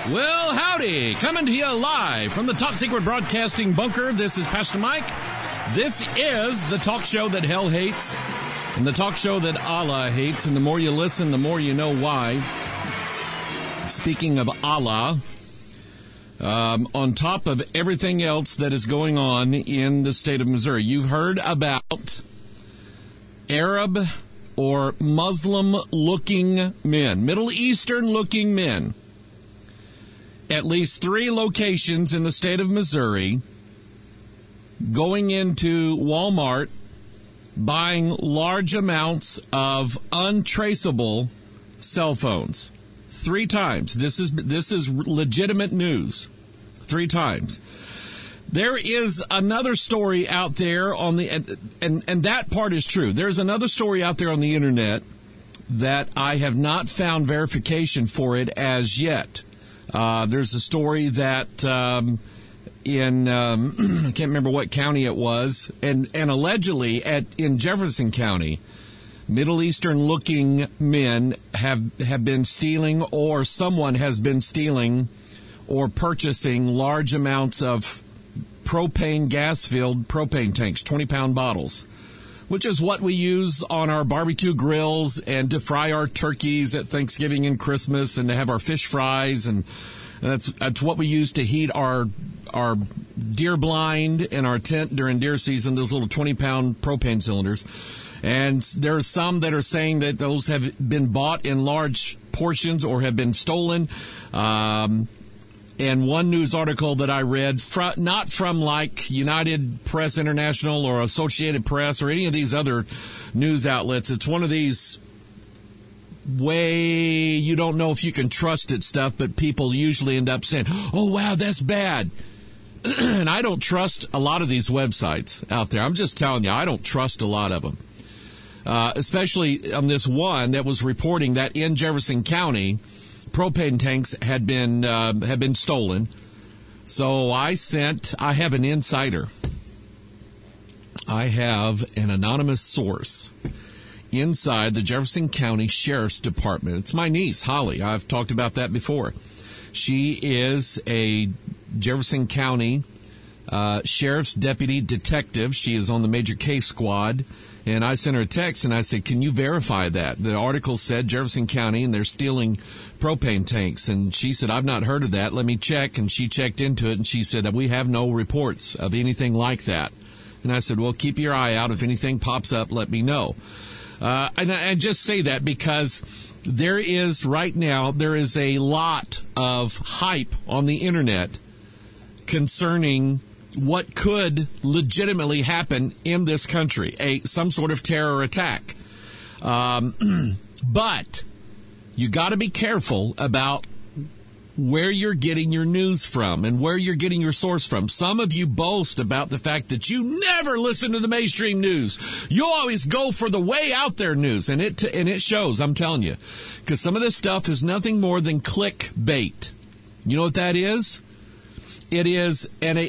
Well, howdy. Coming to you live from the Top Secret Broadcasting Bunker. This is Pastor Mike. This is the talk show that hell hates and the talk show that Allah hates. And the more you listen, the more you know why. Speaking of Allah, on top of everything else that is going on in the state of Missouri, you've heard about Arab or Muslim-looking men, Middle Eastern-looking men. At least 3 locations in the state of Missouri going into Walmart, buying large amounts of untraceable cell phones. 3 times. This is legitimate news. 3 times. There is another story out there on the, and that part is true. There's another story out there on the internet that I have not found verification for it as yet. There's a story that in I can't remember what county it was, and allegedly in Jefferson County, Middle Eastern-looking men have been stealing, or someone has been stealing or purchasing large amounts of propane gas-filled propane tanks, 20-pound bottles, which is what we use on our barbecue grills and to fry our turkeys at Thanksgiving and Christmas and to have our fish fries. And that's what we use to heat our deer blind in our tent during deer season, those little 20-pound propane cylinders. And there are some that are saying that those have been bought in large portions or have been stolen. And one news article that I read, not from like United Press International or Associated Press or any of these other news outlets. It's one of these way you don't know if you can trust it stuff, but people usually end up saying, oh, wow, that's bad. And I don't trust a lot of these websites out there. I'm just telling you, I don't trust a lot of them. Especially on this one that was reporting that in Jefferson County, propane tanks had been stolen. So I have an insider. I have an anonymous source inside the Jefferson County Sheriff's Department. It's my niece, Holly. I've talked about that before. She is a Jefferson County Sheriff's Deputy Detective. She is on the Major Case Squad. And I sent her a text, and I said, can you verify that? The article said Jefferson County, and they're stealing propane tanks. And she said, I've not heard of that. Let me check. And she checked into it, and she said, we have no reports of anything like that. And I said, well, keep your eye out. If anything pops up, let me know. And I just say that because there is a lot of hype on the internet concerning what could legitimately happen in this country, some sort of terror attack. But you got to be careful about where you're getting your news from and where you're getting your source from. Some of you boast about the fact that you never listen to the mainstream news. You always go for the way out there news, and it shows, I'm telling you. Because some of this stuff is nothing more than clickbait. You know what that is? It is a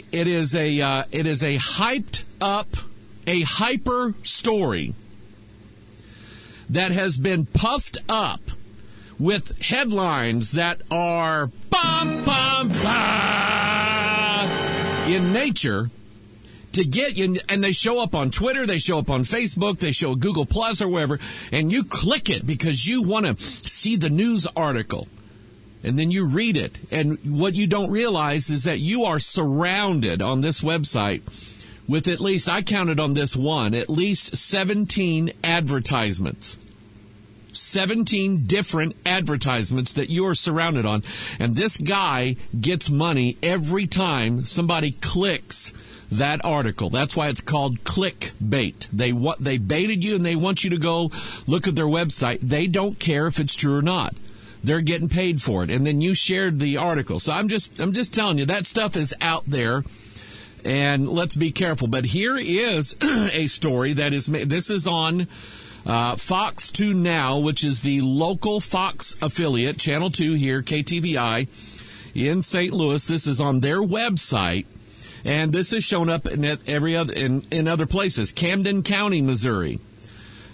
hyped up, a hyper story that has been puffed up with headlines that are bum, bum, bum in nature to get you, and they show up on Twitter, they show up on Facebook, they show Google Plus or wherever, and you click it because you want to see the news article. And then you read it. And what you don't realize is that you are surrounded on this website with at least, I counted on this one, at least 17 advertisements. 17 different advertisements that you are surrounded on. And this guy gets money every time somebody clicks that article. That's why it's called clickbait. They baited you and they want you to go look at their website. They don't care if it's true or not. They're getting paid for it. And then you shared the article. So I'm just telling you, that stuff is out there. And let's be careful. But here is a story this is on Fox 2 Now, which is the local Fox affiliate, Channel 2 here, KTVI, in St. Louis. This is on their website. And this has shown up in other places. Camden County, Missouri.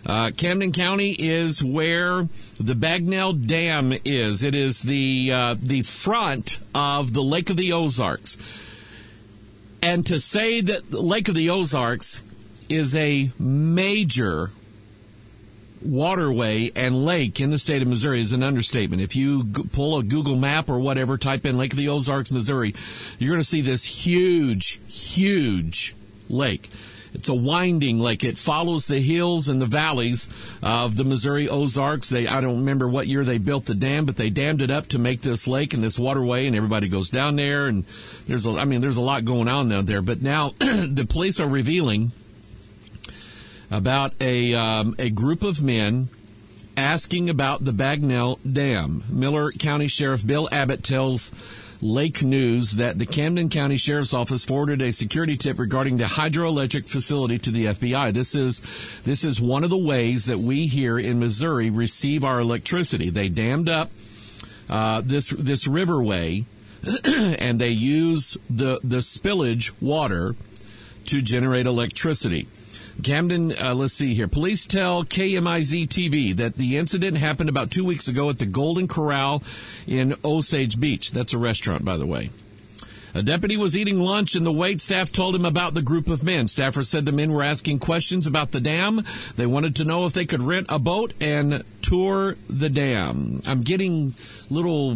Camden County is where the Bagnell Dam is. It is the front of the Lake of the Ozarks. And to say that the Lake of the Ozarks is a major waterway and lake in the state of Missouri is an understatement. If you pull a Google map or whatever, type in Lake of the Ozarks, Missouri, you're going to see this huge, huge lake. It's a winding lake. It follows the hills and the valleys of the Missouri Ozarks. I don't remember what year they built the dam, but they dammed it up to make this lake and this waterway, and everybody goes down there. And there's a lot going on down there. But now the police are revealing about a group of men asking about the Bagnell Dam. Miller County Sheriff Bill Abbott tells Lake News that the Camden County Sheriff's Office forwarded a security tip regarding the hydroelectric facility to the FBI. This is one of the ways that we here in Missouri receive our electricity. They dammed up this riverway, and they use the spillage water to generate electricity. Camden, let's see here. Police tell KMIZ-TV that the incident happened about 2 weeks ago at the Golden Corral in Osage Beach. That's a restaurant, by the way. A deputy was eating lunch, and the wait staff told him about the group of men. Staffers said the men were asking questions about the dam. They wanted to know if they could rent a boat and tour the dam. I'm getting little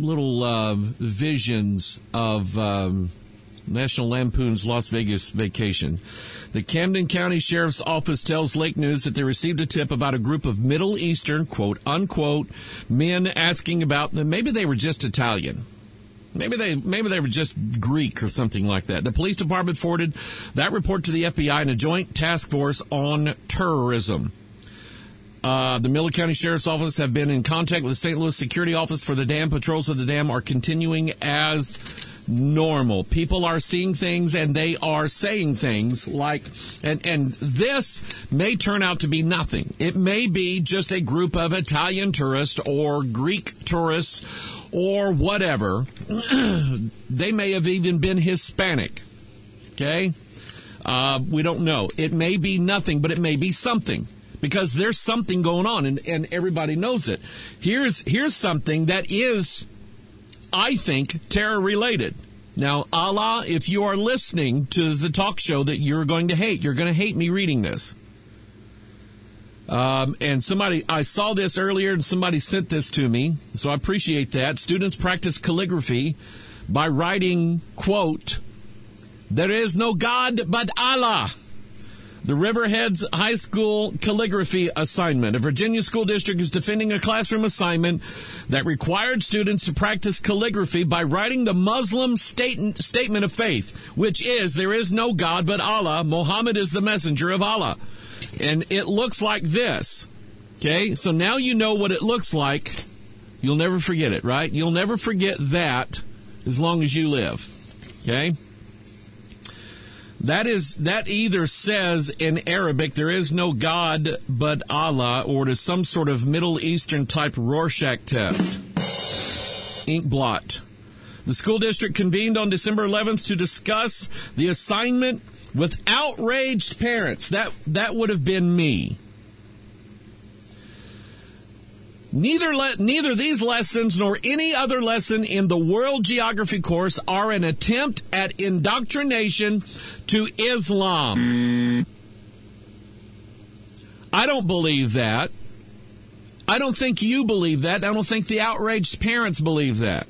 visions of National Lampoon's Las Vegas Vacation. The Camden County Sheriff's Office tells Lake News that they received a tip about a group of Middle Eastern, quote, unquote, men asking about, maybe they were just Italian. Maybe they were just Greek or something like that. The police department forwarded that report to the FBI and a joint task force on terrorism. The Miller County Sheriff's Office have been in contact with the St. Louis Security Office for the dam. Patrols of the dam are continuing as normal. People are seeing things and they are saying things like, and this may turn out to be nothing. It may be just a group of Italian tourists or Greek tourists or whatever. They may have even been Hispanic. Okay? We don't know. It may be nothing, but it may be something. Because there's something going on and everybody knows it. Here's something that is, I think, terror-related. Now, Allah, if you are listening to the talk show that you're going to hate me reading this. And I saw this earlier and somebody sent this to me, so I appreciate that. Students practice calligraphy by writing, quote, "There is no God but Allah." The Riverheads High School calligraphy assignment. A Virginia school district is defending a classroom assignment that required students to practice calligraphy by writing the Muslim statement of faith, which is, there is no God but Allah. Muhammad is the messenger of Allah. And it looks like this. Okay, so now you know what it looks like. You'll never forget it, right? You'll never forget that as long as you live. Okay? That either says in Arabic, there is no God but Allah, or it is some sort of Middle Eastern type Rorschach test. Ink blot. The school district convened on December 11th to discuss the assignment with outraged parents. That would have been me. Neither these lessons nor any other lesson in the world geography course are an attempt at indoctrination to Islam. I don't believe that. I don't think you believe that. I don't think the outraged parents believe that.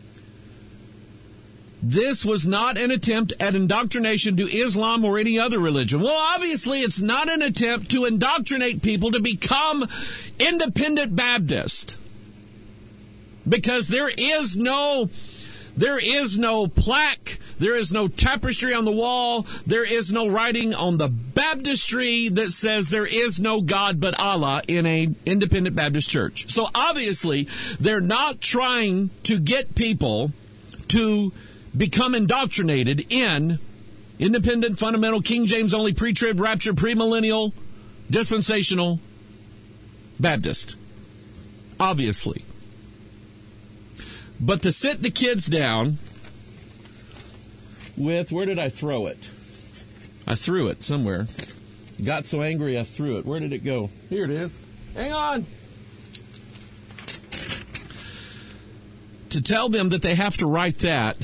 This was not an attempt at indoctrination to Islam or any other religion. Well, obviously, it's not an attempt to indoctrinate people to become independent Baptist. Because there is no plaque, there is no tapestry on the wall, there is no writing on the baptistry that says there is no God but Allah in an independent Baptist church. So obviously, they're not trying to get people to become indoctrinated in independent, fundamental, King James only, pre-trib, rapture, premillennial, dispensational Baptist. Obviously. But to sit the kids down with, where did I throw it? I threw it somewhere. Got so angry I threw it. Where did it go? Here it is. Hang on. To tell them that they have to write that,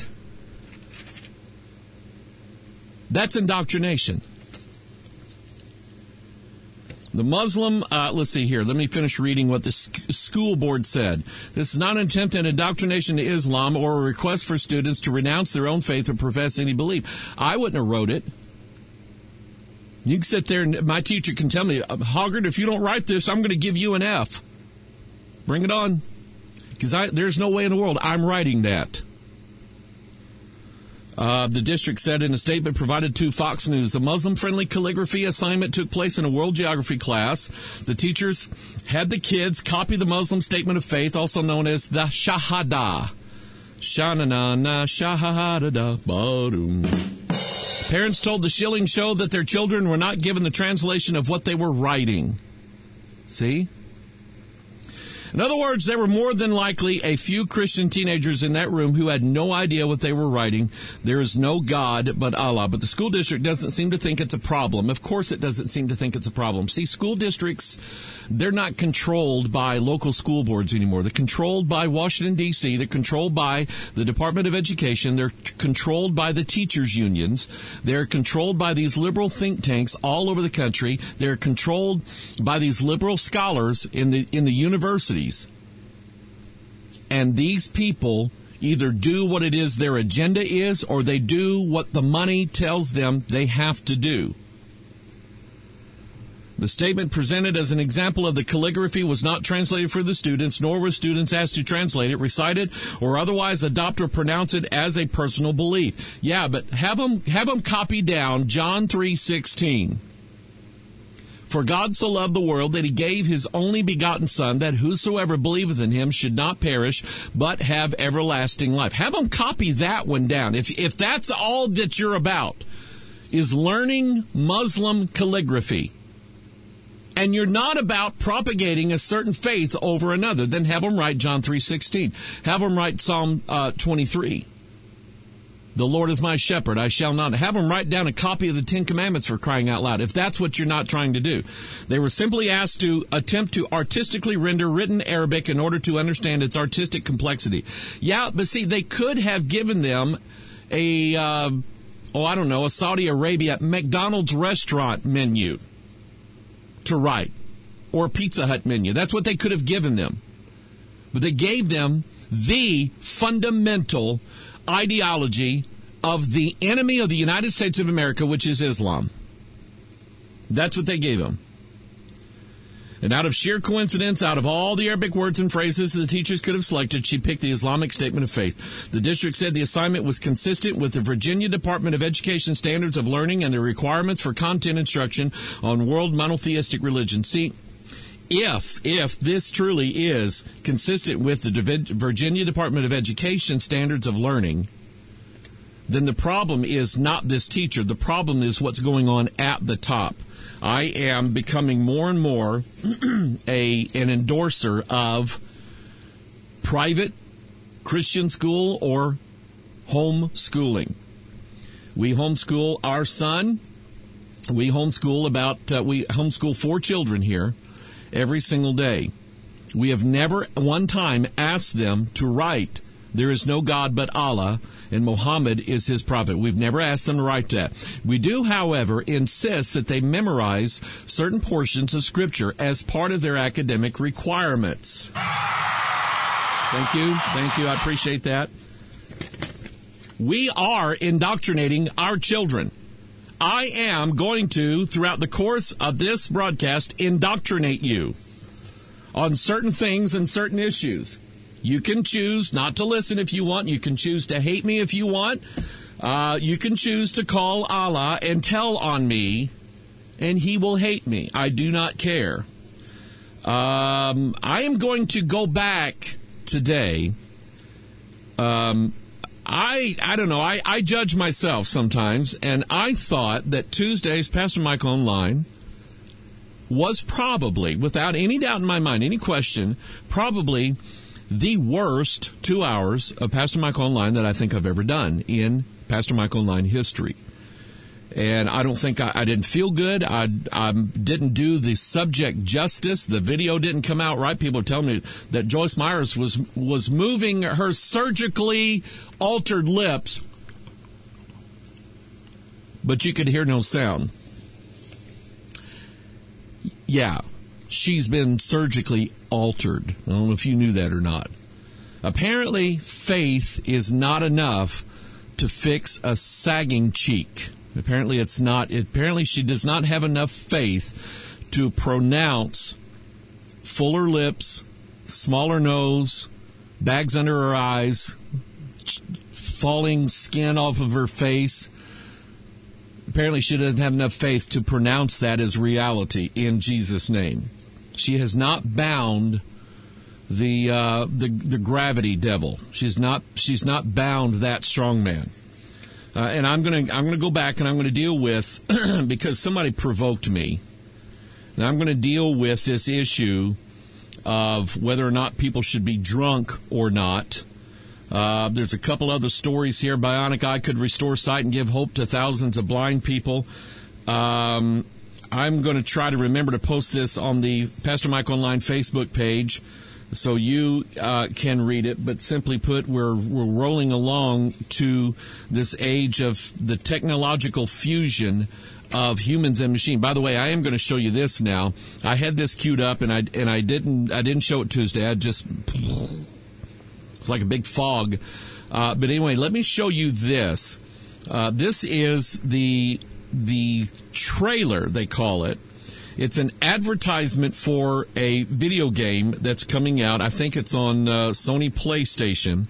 that's indoctrination. The Muslim, let's see here. Let me finish reading what the school board said. This is not an attempt at indoctrination to Islam or a request for students to renounce their own faith or profess any belief. I wouldn't have wrote it. You can sit there and my teacher can tell me, Hoggard, if you don't write this, I'm going to give you an F. Bring it on. Because there's no way in the world I'm writing that. The district said in a statement provided to Fox News, the Muslim-friendly calligraphy assignment took place in a world geography class. The teachers had the kids copy the Muslim statement of faith, also known as the Shahada. Sha-na-na-na, Shahada, ba-doom. Parents told the Schilling Show that their children were not given the translation of what they were writing. See? In other words, there were more than likely a few Christian teenagers in that room who had no idea what they were writing. There is no God but Allah. But the school district doesn't seem to think it's a problem. Of course it doesn't seem to think it's a problem. See, school districts, they're not controlled by local school boards anymore. They're controlled by Washington, D.C. They're controlled by the Department of Education. They're controlled by the teachers' unions. They're controlled by these liberal think tanks all over the country. They're controlled by these liberal scholars in the universities. And these people either do what it is their agenda is, or they do what the money tells them they have to do. The statement presented as an example of the calligraphy was not translated for the students, nor were students asked to translate it, recite it, or otherwise adopt or pronounce it as a personal belief. Yeah, but have them copy down John 3:16. For God so loved the world that he gave his only begotten Son, that whosoever believeth in him should not perish, but have everlasting life. Have them copy that one down. If that's all that you're about, is learning Muslim calligraphy, and you're not about propagating a certain faith over another, then have them write John 3:16. Have them write Psalm 23. The Lord is my shepherd, I shall not. Have them write down a copy of the Ten Commandments, for crying out loud, if that's what you're not trying to do. They were simply asked to attempt to artistically render written Arabic in order to understand its artistic complexity. Yeah, but see, they could have given them a Saudi Arabia McDonald's restaurant menu to write, or a Pizza Hut menu. That's what they could have given them. But they gave them the fundamental ideology of the enemy of the United States of America, which is Islam. That's what they gave them. And out of sheer coincidence, out of all the Arabic words and phrases the teachers could have selected, she picked the Islamic statement of faith. The district said the assignment was consistent with the Virginia Department of Education standards of learning and the requirements for content instruction on world monotheistic religion. See, if this truly is consistent with the Virginia Department of Education standards of learning, then the problem is not this teacher. The problem is what's going on at the top. I am becoming more and more an endorser of private Christian school or homeschooling. We homeschool our son. We homeschool 4 children here every single day. We have never one time asked them to write, there is no God but Allah, and Muhammad is his prophet. We've never asked them to write that. We do, however, insist that they memorize certain portions of Scripture as part of their academic requirements. Thank you. I appreciate that. We are indoctrinating our children. I am going to, throughout the course of this broadcast, indoctrinate you on certain things and certain issues. You can choose not to listen if you want. You can choose to hate me if you want. You can choose to call Allah and tell on me, and he will hate me. I do not care. I am going to go back today. I don't know. I judge myself sometimes, and I thought that Tuesday's Pastor Mike Online was probably, without any doubt in my mind, any question, probably the worst 2 hours of Pastor Mike Online that I think I've ever done in Pastor Mike Online history. And I don't think I didn't feel good. I didn't do the subject justice. The video didn't come out right. People are telling me that Joyce Myers was moving her surgically altered lips, but you could hear no sound. Yeah, she's been surgically altered. I don't know if you knew that or not. Apparently, faith is not enough to fix a sagging cheek. Apparently it's not. Apparently she does not have enough faith to pronounce fuller lips, smaller nose, bags under her eyes, falling skin off of her face. Apparently she doesn't have enough faith to pronounce that as reality in Jesus' name. She has not bound the gravity devil. She's not bound that strong man. And I'm gonna go back and I'm gonna deal with because somebody provoked me. And I'm gonna deal with this issue of whether or not people should be drunk or not. There's a couple other stories here. Bionic Eye could restore sight and give hope to thousands of blind people. I'm going to try to remember to post this on the Pastor Mike Online Facebook page so you can read it. But simply put, we're rolling along to this age of the technological fusion of humans and machine. By the way, I am going to show you this now. I had this queued up and I didn't show it Tuesday. It's like a big fog. But anyway, let me show you this. This is the trailer, they call it. It's an advertisement for a video game that's coming out. I think it's on Sony PlayStation.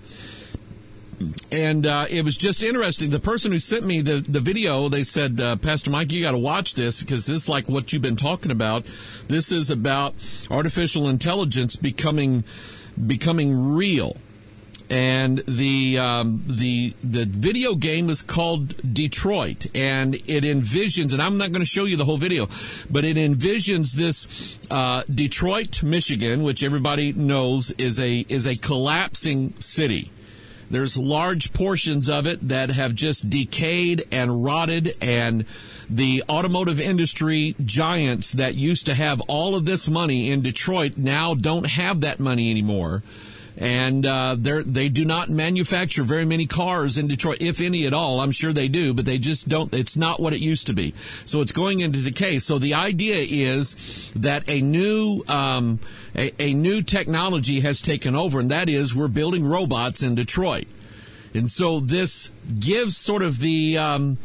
And it was just interesting. The person who sent me the video, they said, Pastor Mike, you got to watch this because this is like what you've been talking about. This is about artificial intelligence becoming real. And the video game is called Detroit, and it envisions, and I'm not going to show you the whole video, but it envisions this Detroit, Michigan, which everybody knows is a collapsing city. There's large portions of it that have just decayed and rotted, and the automotive industry giants that used to have all of this money in Detroit now don't have that money anymore. And they do not manufacture very many cars in Detroit, if any at all. I'm sure they do, but they just don't. It's not what it used to be. So it's going into decay. So the idea is that a new technology has taken over, and that is we're building robots in Detroit. And so this gives sort of the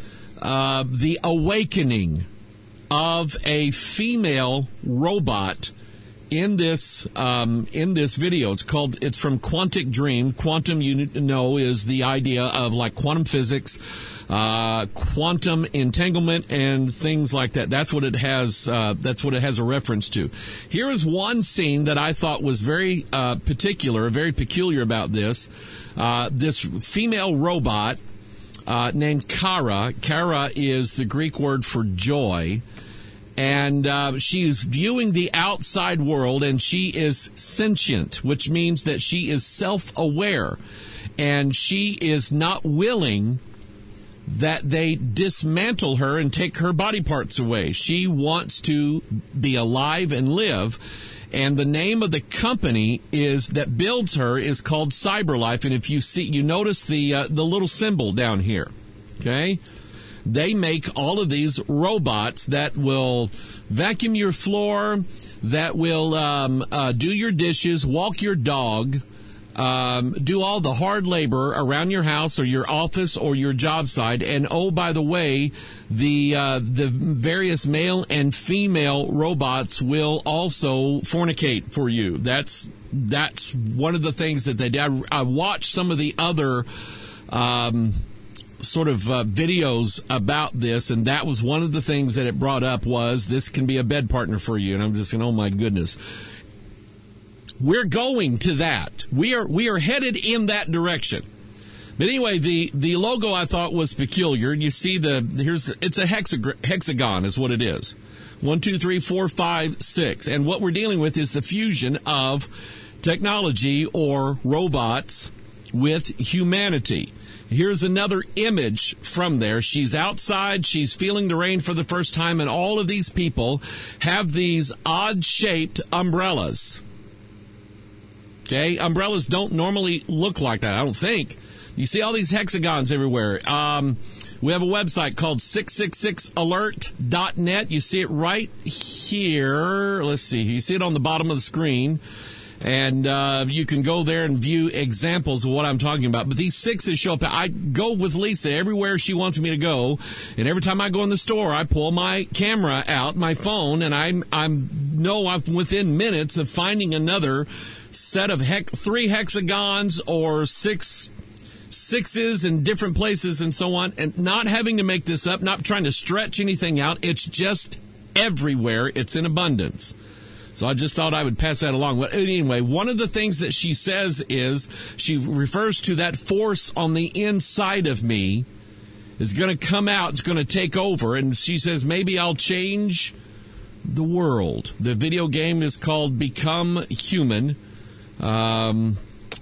awakening of a female robot in this video. It's from Quantic Dream. Quantum, you know, is the idea of like quantum physics, quantum entanglement, and things like that. That's what it has. That's what it has a reference to. Here is one scene that I thought was very very peculiar about this. This female robot named Kara. Kara is the Greek word for joy. And she's viewing the outside world, and she is sentient, which means that she is self-aware. And she is not willing that they dismantle her and take her body parts away. She wants to be alive and live. And the name of the company that builds her is called CyberLife. And if you notice the little symbol down here, okay? They make all of these robots that will vacuum your floor, that will do your dishes, walk your dog, do all the hard labor around your house or your office or your job site. And oh, by the way, the various male and female robots will also fornicate for you. That's one of the things that they do. I watched some of the other sort of videos about this, and that was one of the things that it brought up was this can be a bed partner for you. And I'm just saying, oh my goodness, we're going to that. We are headed in that direction. But anyway, the logo I thought was peculiar. You see it's a hexagon is what it is. 1, 2, 3, 4, 5, 6, and what we're dealing with is the fusion of technology or robots with humanity. Here's another image from there. She's outside. She's feeling the rain for the first time, and all of these people have these odd-shaped umbrellas. Okay? Umbrellas don't normally look like that, I don't think. You see all these hexagons everywhere. We have a website called 666alert.net. You see it right here. Let's see. You see it on the bottom of the screen. And you can go there and view examples of what I'm talking about. But these sixes show up. I go with Lisa everywhere she wants me to go. And every time I go in the store, I pull my camera out, my phone, and I'm within minutes of finding another set of 3 hexagons or 6 sixes in different places and so on. And not having to make this up, not trying to stretch anything out. It's just everywhere. It's in abundance. So I just thought I would pass that along. But anyway, one of the things that she says is she refers to that force on the inside of me is going to come out. It's going to take over. And she says, maybe I'll change the world. The video game is called Become Human. So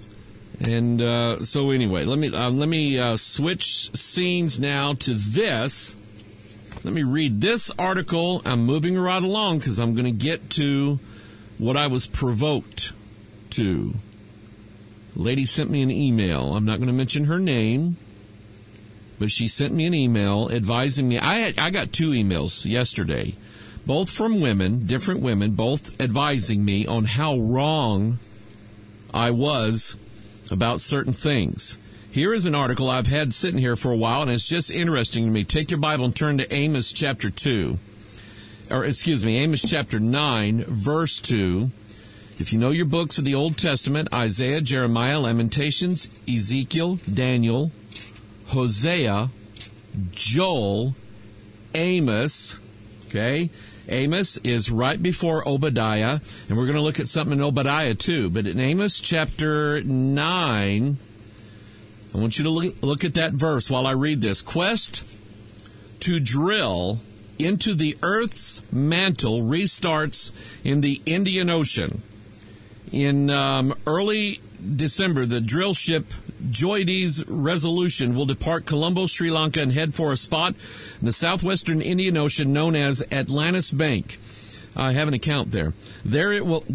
anyway, let me switch scenes now to this. Let me read this article. I'm moving right along because I'm going to get to what I was provoked to. The lady sent me an email. I'm not going to mention her name, but she sent me an email advising me. I got 2 emails yesterday, both from women, different women, both advising me on how wrong I was about certain things. Here is an article I've had sitting here for a while, and it's just interesting to me. Take your Bible and turn to Amos chapter 9, verse 2. If you know your books of the Old Testament, Isaiah, Jeremiah, Lamentations, Ezekiel, Daniel, Hosea, Joel, Amos, okay? Amos is right before Obadiah, and we're going to look at something in Obadiah too. But in Amos chapter 9, I want you to look at that verse while I read this. Quest to drill into the Earth's mantle restarts in the Indian Ocean. In early December, the drill ship Joyde's Resolution will depart Colombo, Sri Lanka, and head for a spot in the southwestern Indian Ocean known as Atlantis Bank. I have an account there. There it will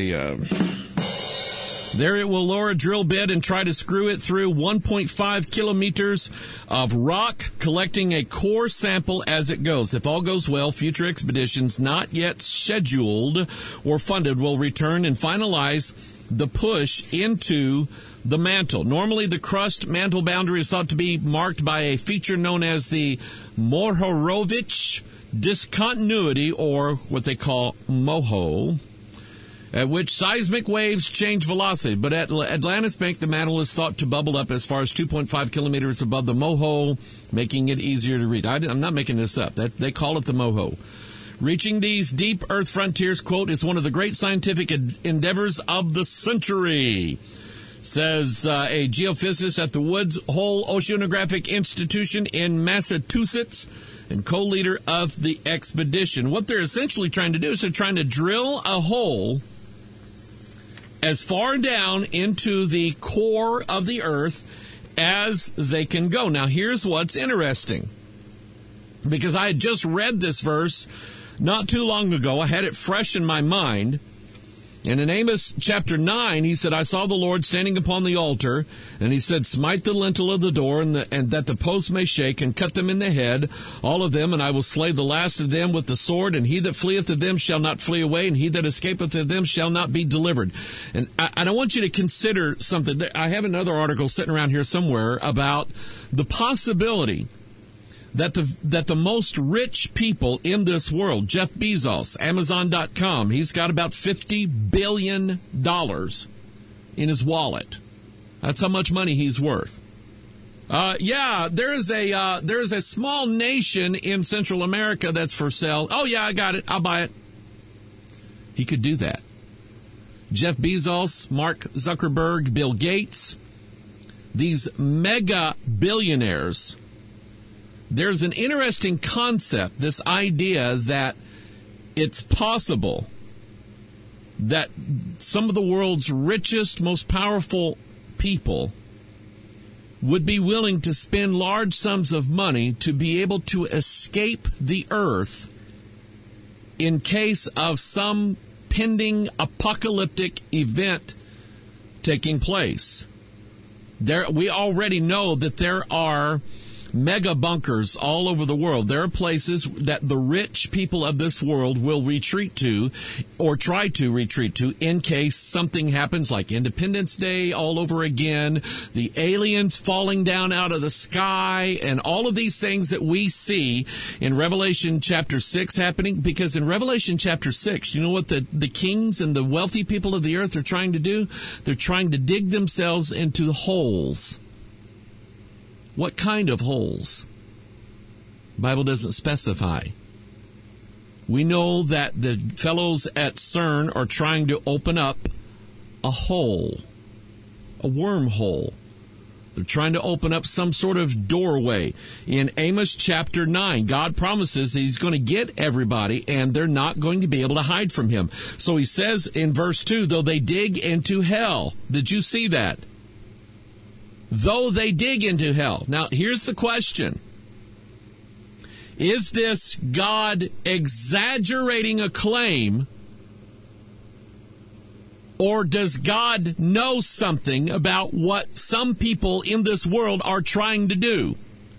lower a drill bit and try to screw it through 1.5 kilometers of rock, collecting a core sample as it goes. If all goes well, future expeditions not yet scheduled or funded will return and finalize the push into the mantle. Normally, the crust mantle boundary is thought to be marked by a feature known as the Mohorovic discontinuity, or what they call MOHO, at which seismic waves change velocity. But at Atlantis Bank, the mantle is thought to bubble up as far as 2.5 kilometers above the MOHO, making it easier to read. I'm not making this up. They call it the MOHO. Reaching these deep earth frontiers, quote, is one of the great scientific endeavors of the century, says a geophysicist at the Woods Hole Oceanographic Institution in Massachusetts and co-leader of the expedition. What they're essentially trying to do is they're trying to drill a hole as far down into the core of the earth as they can go. Now, here's what's interesting, because I had just read this verse not too long ago. I had it fresh in my mind. And in Amos chapter 9, he said, I saw the Lord standing upon the altar, and he said, smite the lintel of the door, and that the posts may shake, and cut them in the head, all of them, and I will slay the last of them with the sword, and he that fleeth of them shall not flee away, and he that escapeth of them shall not be delivered. And I want you to consider something. I have another article sitting around here somewhere about the possibility that the most rich people in this world, Jeff Bezos, Amazon.com, he's got about $50 billion in his wallet. That's how much money he's worth. There is a small nation in Central America that's for sale. Oh yeah, I got it. I'll buy it. He could do that. Jeff Bezos, Mark Zuckerberg, Bill Gates, these mega billionaires. There's an interesting concept, this idea that it's possible that some of the world's richest, most powerful people would be willing to spend large sums of money to be able to escape the earth in case of some pending apocalyptic event taking place. We already know that there are mega bunkers all over the world. There are places that the rich people of this world will retreat to or try to retreat to in case something happens, like Independence Day all over again, the aliens falling down out of the sky, and all of these things that we see in Revelation chapter 6 happening. Because in Revelation chapter 6, you know what the kings and the wealthy people of the earth are trying to do? They're trying to dig themselves into holes. What kind of holes? The Bible doesn't specify. We know that the fellows at CERN are trying to open up a hole, a wormhole. They're trying to open up some sort of doorway. In Amos chapter 9, God promises He's going to get everybody, and they're not going to be able to hide from Him. So He says in verse 2, though they dig into hell. Did you see that? Though they dig into hell. Now, here's the question. Is this God exaggerating a claim, or does God know something about what some people in this world are trying to do?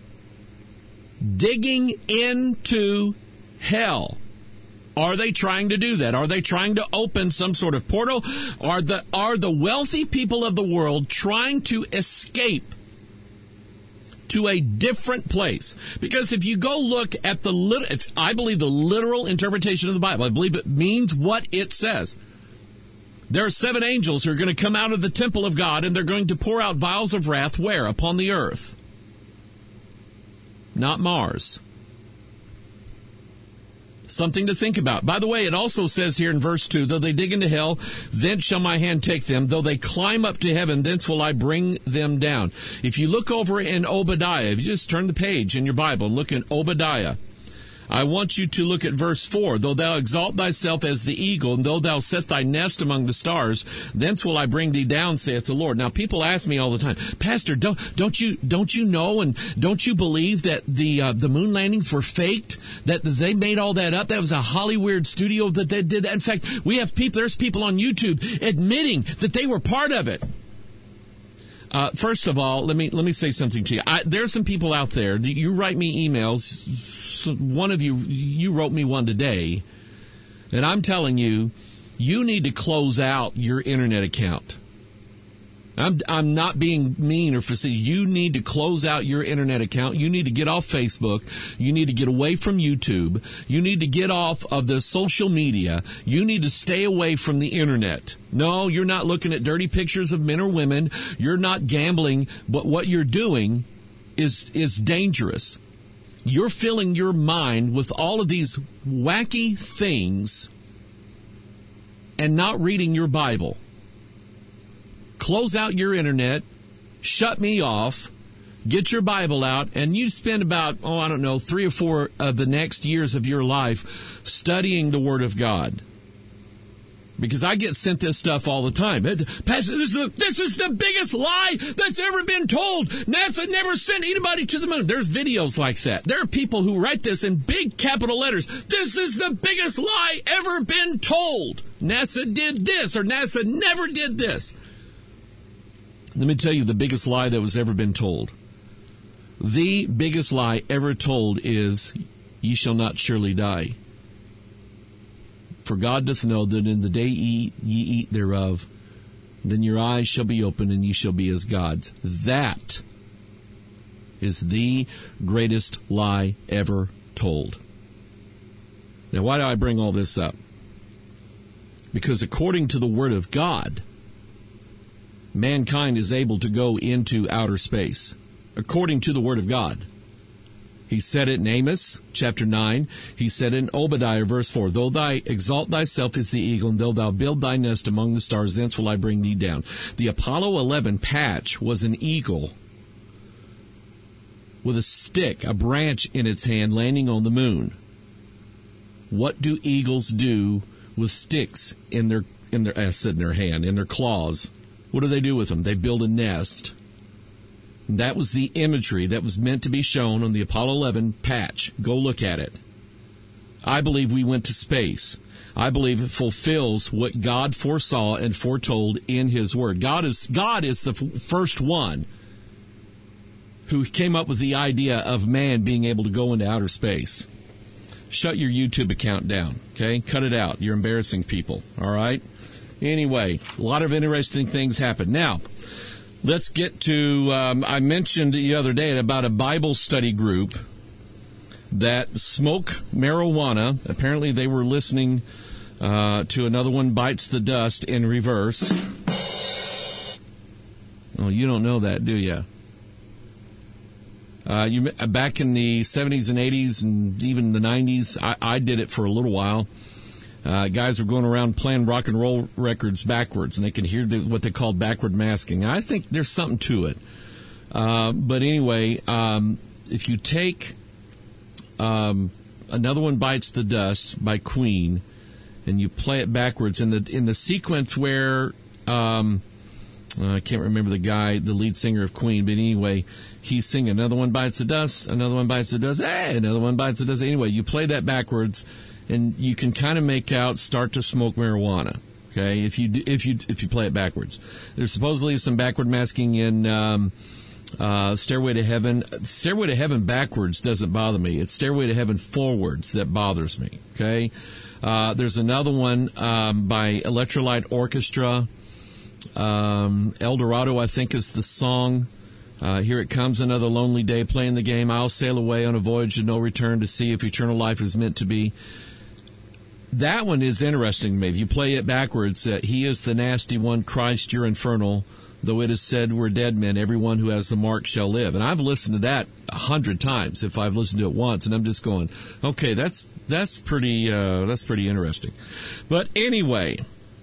Digging into hell. Are they trying to do that? Are they trying to open some sort of portal? Are the wealthy people of the world trying to escape to a different place? Because if you go look at I believe the literal interpretation of the Bible, I believe it means what it says. There are 7 angels who are going to come out of the temple of God, and they're going to pour out vials of wrath where? Upon the earth. Not Mars. Something to think about. By the way, it also says here in verse 2, though they dig into hell, thence shall my hand take them. Though they climb up to heaven, thence will I bring them down. If you look over in Obadiah, if you just turn the page in your Bible and look in Obadiah, I want you to look at verse 4. Though thou exalt thyself as the eagle, and though thou set thy nest among the stars, thence will I bring thee down, saith the Lord. Now, people ask me all the time, Pastor, don't you know and don't you believe that the moon landings were faked? That they made all that up? That was a Hollywood studio that they did that. In fact, there's people on YouTube admitting that they were part of it. First of all, let me say something to you. There's some people out there that you write me emails. One of you wrote me one today, and I'm telling you, you need to close out your internet account. I'm not being mean or facetious. You need to close out your internet account. You need to get off Facebook. You need to get away from YouTube. You need to get off of the social media. You need to stay away from the internet. No, you're not looking at dirty pictures of men or women. You're not gambling. But what you're doing is dangerous. You're filling your mind with all of these wacky things and not reading your Bible. Close out your internet, shut me off, get your Bible out, and you spend about, 3 or 4 of the next years of your life studying the Word of God. Because I get sent this stuff all the time. Pastor, this is the biggest lie that's ever been told. NASA never sent anybody to the moon. There's videos like that. There are people who write this in big capital letters. This is the biggest lie ever been told. NASA did this, or NASA never did this. Let me tell you the biggest lie that was ever been told. The biggest lie ever told is, ye shall not surely die. For God doth know that in the day ye eat thereof, then your eyes shall be opened, and ye shall be as gods. That is the greatest lie ever told. Now, why do I bring all this up? Because according to the Word of God, mankind is able to go into outer space. According to the Word of God. He said it in Amos, chapter 9. He said it in Obadiah, verse 4. Though thou exalt thyself as the eagle, and though thou build thy nest among the stars, thence will I bring thee down. The Apollo 11 patch was an eagle with a stick, a branch in its hand, landing on the moon. What do eagles do with sticks in their hand, in their claws? What do they do with them? They build a nest. That was the imagery that was meant to be shown on the Apollo 11 patch. Go look at it. I believe we went to space. I believe it fulfills what God foresaw and foretold in His Word. God is the first one who came up with the idea of man being able to go into outer space. Shut your YouTube account down, okay? Cut it out. You're embarrassing people, all right? Anyway, a lot of interesting things happen. Now, let's get to, I mentioned the other day about a Bible study group that smoke marijuana. Apparently they were listening to Another One Bites the Dust in reverse. Oh, you don't know that, do you? Back in the 70s and 80s and even the 90s, I did it for a little while. Guys were going around playing rock and roll records backwards, and they could hear what they called backward masking. I think there's something to it. But anyway, if you take Another One Bites the Dust by Queen, and you play it backwards in the sequence where I can't remember the lead singer of Queen, but anyway, he's singing Another One Bites the Dust, Another One Bites the Dust, hey, Another One Bites the Dust. Anyway, you play that backwards, and you can kind of make out Start to Smoke Marijuana. Okay, if you play it backwards, there's supposedly some backward masking in Stairway to Heaven. Stairway to Heaven backwards doesn't bother me. It's Stairway to Heaven forwards that bothers me. Okay, there's another one by Electrolyte Orchestra. El Dorado, I think, is the song. Here it comes, another lonely day, playing the game. I'll sail away on a voyage of no return to see if eternal life is meant to be. That one is interesting to me. If you play it backwards, He is the nasty one, Christ, you're infernal. Though it is said we're dead men, everyone who has the mark shall live. And I've listened to that 100 times if I've listened to it once, and I'm just going, okay, that's pretty interesting. But anyway,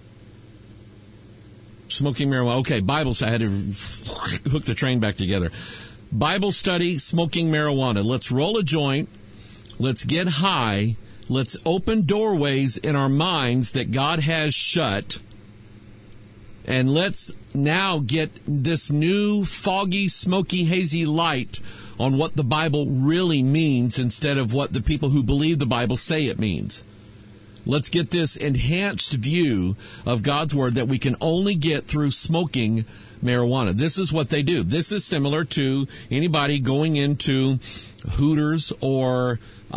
smoking marijuana. Okay, Bible study. I had to hook the train back together. Bible study, smoking marijuana. Let's roll a joint. Let's get high. Let's open doorways in our minds that God has shut. And let's now get this new foggy, smoky, hazy light on what the Bible really means instead of what the people who believe the Bible say it means. Let's get this enhanced view of God's Word that we can only get through smoking marijuana. This is what they do. This is similar to anybody going into Hooters or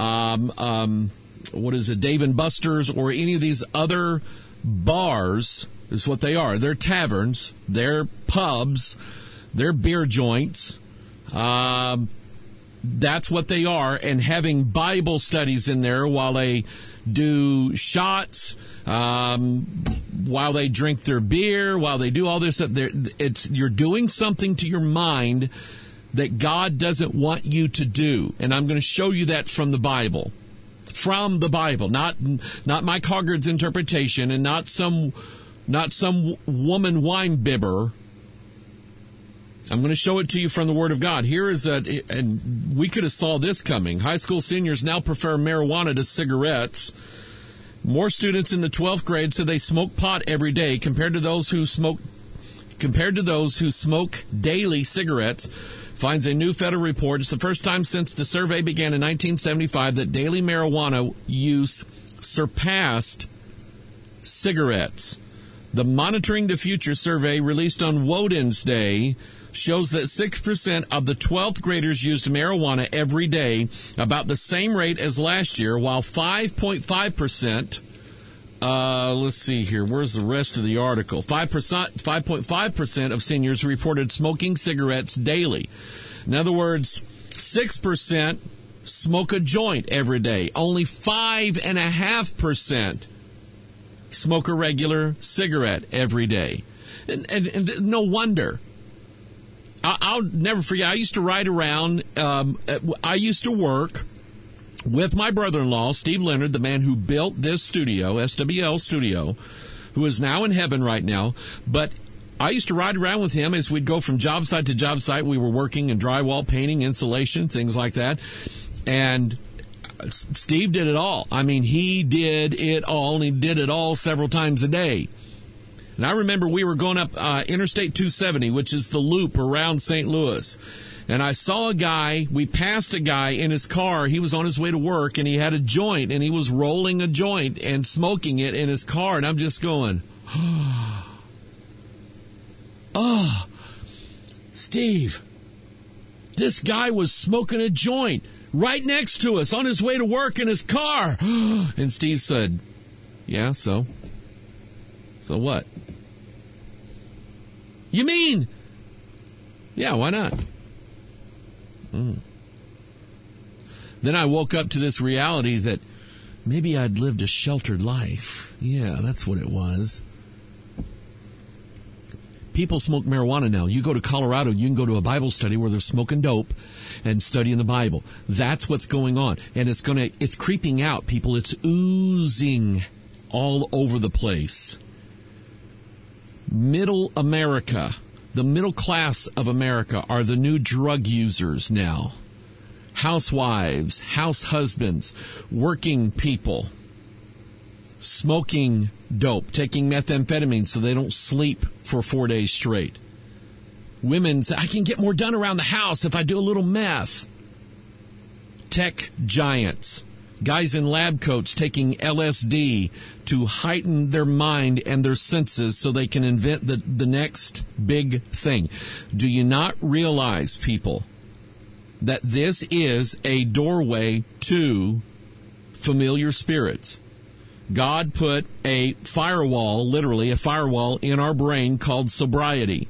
Dave & Buster's or any of these other bars. Is what they are. They're taverns. They're pubs. They're beer joints. That's what they are. And having Bible studies in there while they do shots, while they drink their beer, while they do all this stuff. You're doing something to your mind that God doesn't want you to do. And I'm going to show you that from the Bible. From the Bible. Not Mike Hoggard's interpretation and not some woman wine bibber. I'm going to show it to you from the Word of God. Here is and we could have saw this coming. High school seniors now prefer marijuana to cigarettes. More students in the 12th grade said they smoke pot every day compared to those who smoke daily cigarettes, finds a new federal report. It's the first time since the survey began in 1975 that daily marijuana use surpassed cigarettes. The Monitoring the Future survey released on Woden's Day shows that 6% of the 12th graders used marijuana every day, about the same rate as last year, while 5.5%, let's see here, where's the rest of the article? 5.5% of seniors reported smoking cigarettes daily. In other words, 6% smoke a joint every day. Only 5.5% smoke a regular cigarette every day. And no wonder. I'll never forget, I used to ride around, I used to work with my brother-in-law, Steve Leonard, the man who built this studio, SWL Studio, who is now in heaven right now. But I used to ride around with him as we'd go from job site to job site. We were working in drywall, painting, insulation, things like that. And Steve did it all. I mean, he did it all, and he did it all several times a day. And I remember we were going up Interstate 270, which is the loop around St. Louis. And I saw a guy, we passed a guy in his car. He was on his way to work, and he had a joint, and he was rolling a joint and smoking it in his car. And I'm just going, oh, Steve, this guy was smoking a joint right next to us on his way to work in his car. And Steve said, yeah, so? So what? You mean? Yeah, why not? Then I woke up to this reality that maybe I'd lived a sheltered life. Yeah, that's what it was. People smoke marijuana now. You go to Colorado, you can go to a Bible study where they're smoking dope and studying the Bible. That's what's going on. And it's creeping out, people. It's oozing all over the place. Middle America, the middle class of America, are the new drug users now. Housewives, house husbands, working people, smoking dope, taking methamphetamine so they don't sleep for 4 days straight. Women say, I can get more done around the house if I do a little meth. Tech giants, guys in lab coats taking LSD to heighten their mind and their senses so they can invent the next big thing. Do you not realize, people, that this is a doorway to familiar spirits? God put a firewall, literally a firewall, in our brain called sobriety.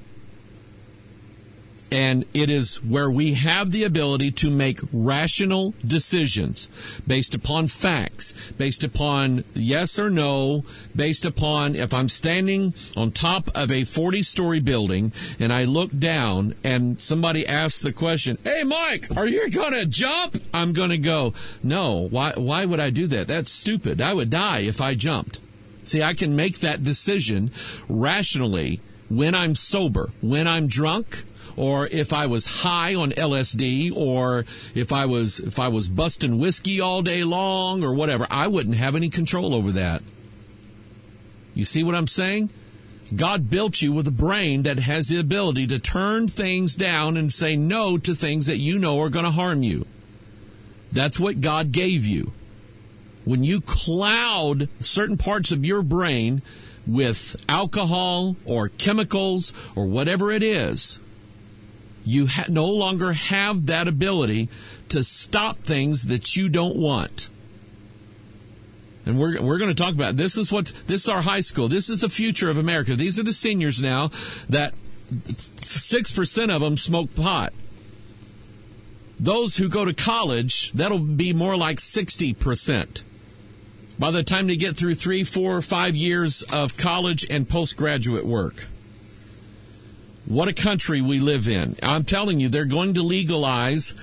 And it is where we have the ability to make rational decisions based upon facts, based upon yes or no, based upon if I'm standing on top of a 40-story building and I look down and somebody asks the question, hey, Mike, are you going to jump? I'm going to go, no, why would I do that? That's stupid. I would die if I jumped. See, I can make that decision rationally when I'm sober. When I'm drunk, or if I was high on LSD, or if I was busting whiskey all day long or whatever, I wouldn't have any control over that. You see what I'm saying? God built you with a brain that has the ability to turn things down and say no to things that you know are going to harm you. That's what God gave you. When you cloud certain parts of your brain with alcohol or chemicals or whatever it is, you no longer have that ability to stop things that you don't want. And we're going to talk about it. This is our high school. This is the future of America. These are the seniors now that 6% of them smoke pot. Those who go to college, that'll be more like 60%. By the time they get through 3, 4, 5 years of college and postgraduate work. What a country we live in. I'm telling you, they're going to legalize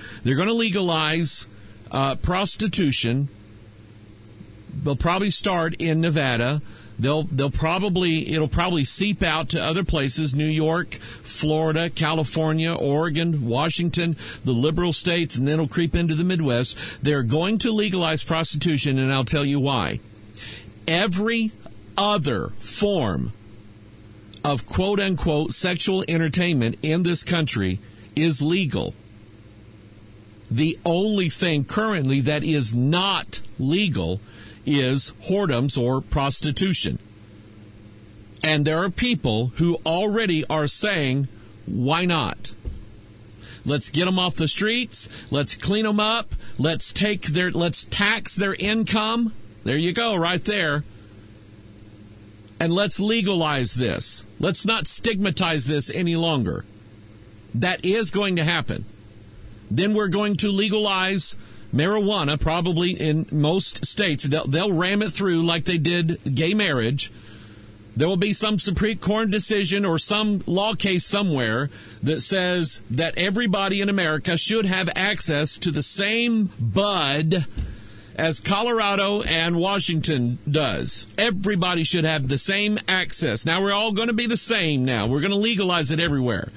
prostitution. They'll probably start in Nevada. It'll probably seep out to other places, New York, Florida, California, Oregon, Washington, the liberal states, and then it'll creep into the Midwest. They're going to legalize prostitution, and I'll tell you why. Every other form of quote-unquote sexual entertainment in this country is legal. The only thing currently that is not legal is whoredoms or prostitution. And there are people who already are saying, why not? Let's get them off the streets. Let's clean them up. Let's tax their income. There you go, right there. And let's legalize this. Let's not stigmatize this any longer. That is going to happen. Then we're going to legalize marijuana, probably in most states. They'll ram it through like they did gay marriage. There will be some Supreme Court decision or some law case somewhere that says that everybody in America should have access to the same bud as Colorado and Washington does. Everybody should have the same access. Now we're all going to be the same now. We're going to legalize it everywhere.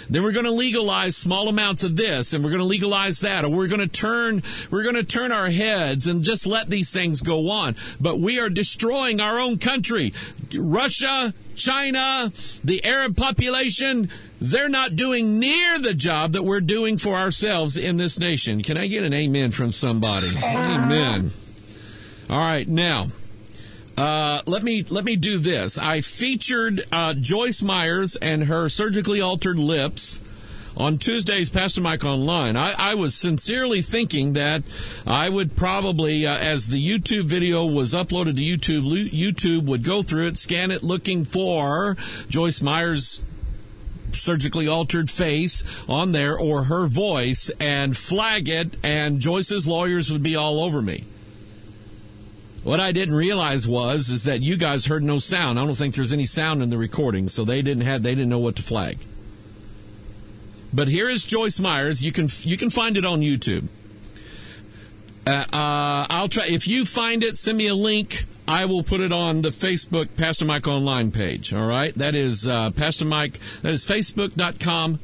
Then we're going to legalize small amounts of this, and we're going to legalize that, or we're going to turn our heads and just let these things go on. But we are destroying our own country. Russia, China, the Arab population, they're not doing near the job that we're doing for ourselves in this nation. Can I get an amen from somebody? Amen. All right, now, let me do this. I featured Joyce Myers and her surgically altered lips on Tuesday's Pastor Mike Online. I was sincerely thinking that I would probably, as the YouTube video was uploaded to YouTube, YouTube would go through it, scan it, looking for Joyce Myers' surgically altered face on there or her voice, and flag it, and Joyce's lawyers would be all over me. What I didn't realize is that you guys heard no sound. I don't think there's any sound in the recording, so they didn't know what to flag. But here is Joyce Myers. You can find it on YouTube. I'll try. If you find it, send me a link. I will put it on the Facebook Pastor Mike Online page. All right, that is Pastor Mike. That is Facebook.com/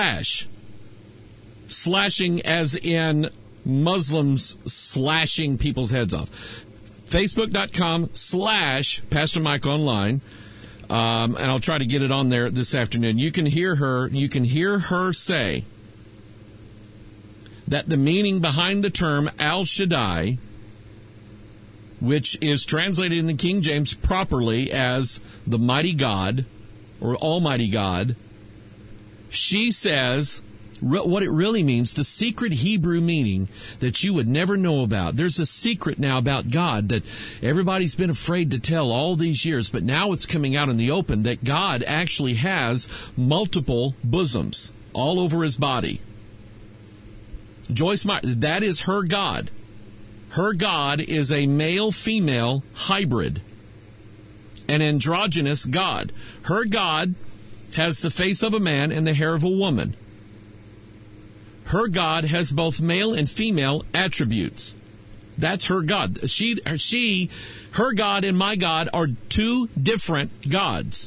slashing as in Muslims slashing people's heads off. Facebook.com/ Pastor Mike Online. And I'll try to get it on there this afternoon. You can hear her say that the meaning behind the term Al Shaddai, which is translated in the King James properly as the mighty God or Almighty God, she says what it really means, the secret Hebrew meaning that you would never know about. There's a secret now about God that everybody's been afraid to tell all these years, but now it's coming out in the open that God actually has multiple bosoms all over his body. Joyce Meyer, that is her God. Her God is a male-female hybrid, an androgynous God. Her God has the face of a man and the hair of a woman. Her God has both male and female attributes. That's her God. Her God and my God are two different gods.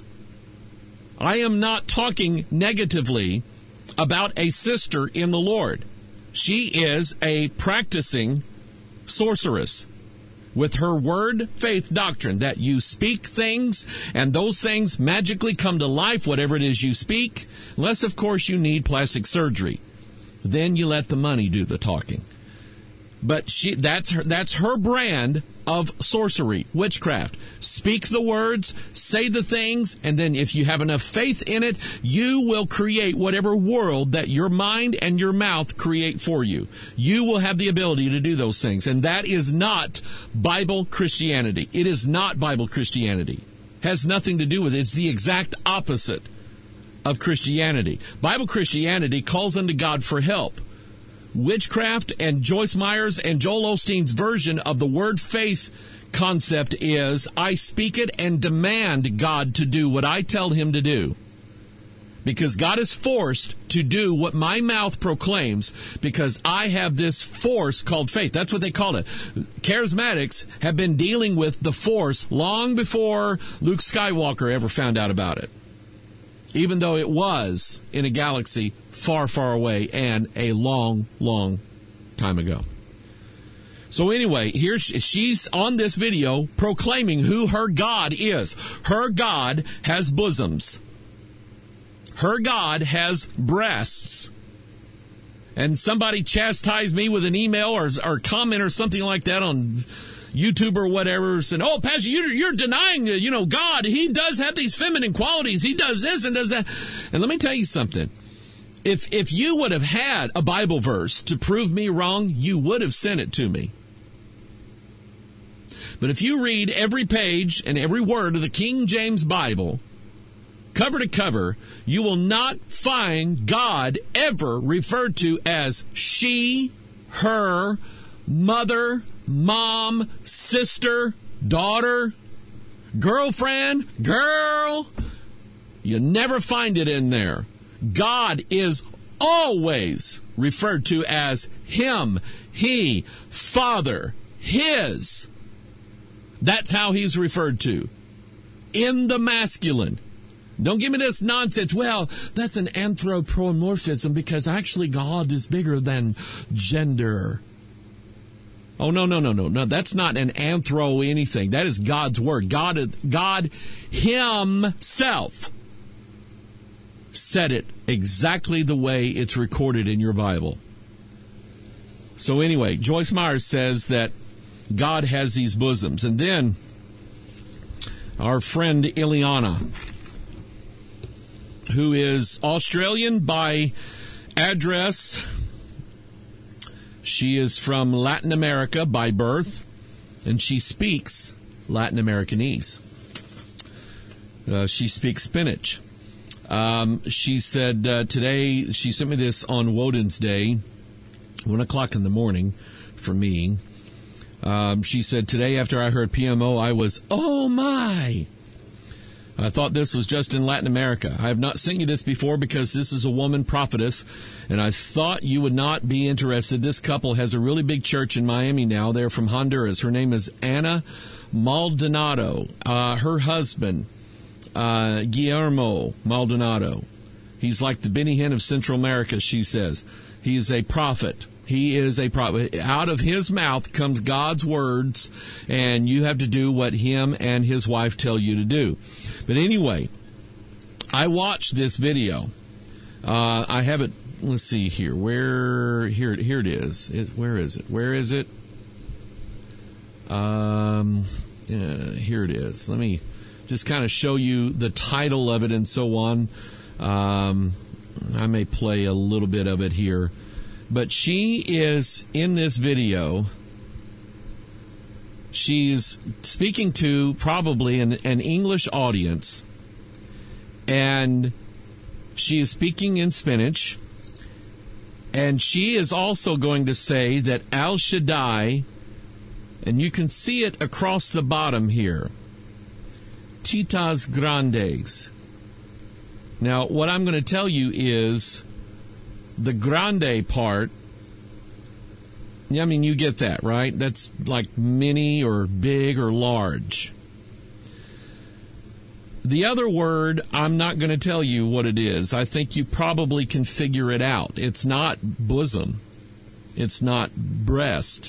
I am not talking negatively about a sister in the Lord. She is a practicing sorceress with her word faith doctrine that you speak things and those things magically come to life, whatever it is you speak, unless, of course, you need plastic surgery. Then you let the money do the talking. But that's her brand of sorcery, witchcraft. Speak the words, say the things, and then if you have enough faith in it, you will create whatever world that your mind and your mouth create for you. You will have the ability to do those things. And that is not Bible Christianity. It is not Bible Christianity. Has nothing to do with it. It's the exact opposite of Christianity. Bible Christianity calls unto God for help. Witchcraft and Joyce Myers and Joel Osteen's version of the word faith concept is, I speak it and demand God to do what I tell him to do. Because God is forced to do what my mouth proclaims because I have this force called faith. That's what they call it. Charismatics have been dealing with the force long before Luke Skywalker ever found out about it. Even though it was in a galaxy far, far away and a long, long time ago. So anyway, here she's on this video proclaiming who her God is. Her God has bosoms. Her God has breasts. And somebody chastised me with an email or comment or something like that on YouTube or whatever, saying, oh, Pastor, you're denying, God. He does have these feminine qualities. He does this and does that. And let me tell you something. If you would have had a Bible verse to prove me wrong, you would have sent it to me. But if you read every page and every word of the King James Bible, cover to cover, you will not find God ever referred to as she, her, mother, mom, sister, daughter, girlfriend, girl. You never find it in there. God is always referred to as him, he, father, his. That's how he's referred to. In the masculine. Don't give me this nonsense. Well, that's an anthropomorphism because actually God is bigger than gender. Oh, no. That's not an anthro anything. That is God's word. God himself said it exactly the way it's recorded in your Bible. So anyway, Joyce Meyer says that God has these bosoms. And then our friend Ileana, who is Australian by address. She is from Latin America by birth, and she speaks Latin Americanese. She speaks spinach. She said today, she sent me this on Woden's Day, 1 o'clock in the morning for me. She said, today after I heard PMO, I was, oh my! I thought this was just in Latin America. I have not sent you this before because this is a woman prophetess, and I thought you would not be interested. This couple has a really big church in Miami now. They're from Honduras. Her name is Ana Maldonado. Her husband, Guillermo Maldonado. He's like the Benny Hinn of Central America, she says. He is a prophet. He is a prophet. Out of his mouth comes God's words, and you have to do what him and his wife tell you to do. But anyway, I watched this video. I have it. Let's see here. Here it is. Where is it? Here it is. Let me just kind of show you the title of it and so on. I may play a little bit of it here. But she is, in this video, she's speaking to probably an English audience, and she is speaking in Spanish, and she is also going to say that El Shaddai, and you can see it across the bottom here, Titas Grandes. Now, what I'm going to tell you is the grande part, I mean, you get that, right? That's like mini or big or large. The other word, I'm not going to tell you what it is. I think you probably can figure it out. It's not bosom. It's not breast.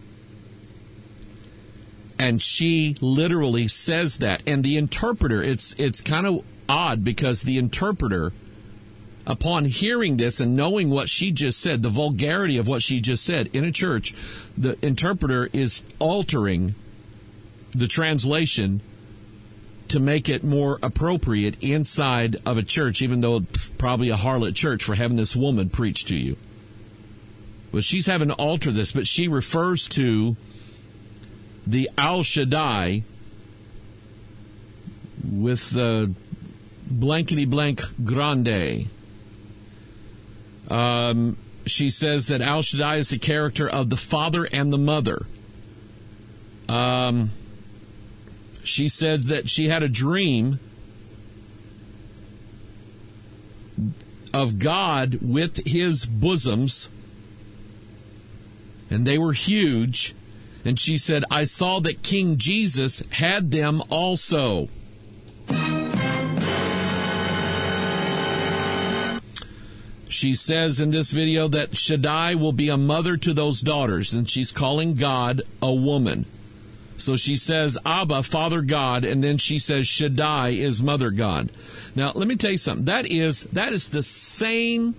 And she literally says that. And the interpreter, it's kind of odd because the interpreter, upon hearing this and knowing what she just said, the vulgarity of what she just said in a church, the interpreter is altering the translation to make it more appropriate inside of a church, even though it's probably a harlot church for having this woman preach to you. But she's having to alter this, but she refers to the El Shaddai with the blankety-blank grande. She says that El Shaddai is the character of the father and the mother. She said that she had a dream of God with his bosoms, and they were huge. And she said, I saw that King Jesus had them also. She says in this video that Shaddai will be a mother to those daughters, and she's calling God a woman. So she says, Abba, Father God, and then she says Shaddai is Mother God. Now, let me tell you something. That is the same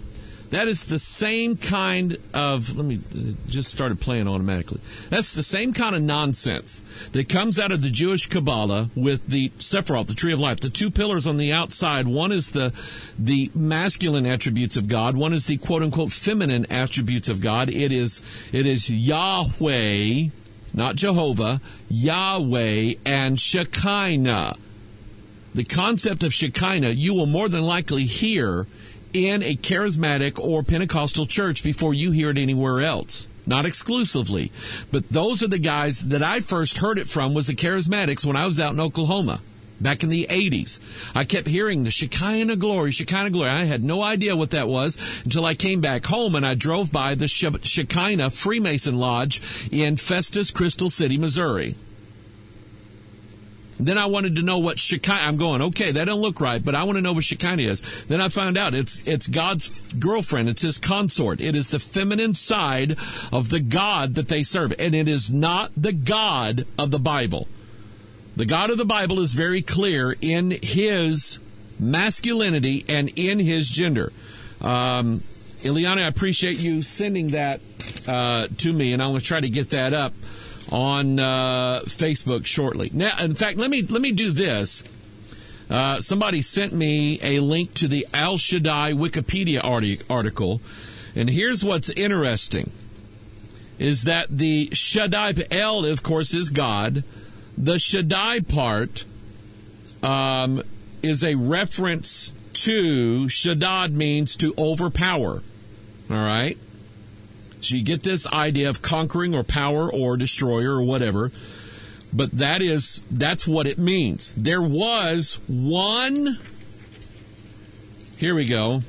kind of, let me just started playing automatically. That's the same kind of nonsense that comes out of the Jewish Kabbalah with the Sephiroth, the tree of life. The two pillars on the outside, one is the masculine attributes of God, one is the quote-unquote feminine attributes of God. It is Yahweh, not Jehovah, Yahweh and Shekinah. The concept of Shekinah you will more than likely hear in a charismatic or Pentecostal church before you hear it anywhere else. Not exclusively. But those are the guys that I first heard it from was the charismatics when I was out in Oklahoma back in the 80s. I kept hearing the Shekinah glory, Shekinah glory. I had no idea what that was until I came back home and I drove by the Shekinah Freemason Lodge in Festus, Crystal City, Missouri. Then I wanted to know what Shekinah. I'm going, okay, that don't look right, but I want to know what Shekinah is. Then I found out it's God's girlfriend. It's his consort. It is the feminine side of the God that they serve. And it is not the God of the Bible. The God of the Bible is very clear in his masculinity and in his gender. Ileana, I appreciate you sending that to me, and I'm going to try to get that up on Facebook shortly. Now, in fact, let me do this. Somebody sent me a link to the Al Shaddai Wikipedia article, and here's what's interesting, is that the Shaddai, El, of course, is God. The Shaddai part is a reference to, Shaddad means to overpower, all right? So you get this idea of conquering or power or destroyer or whatever, but that's what it means. There was one, here we go,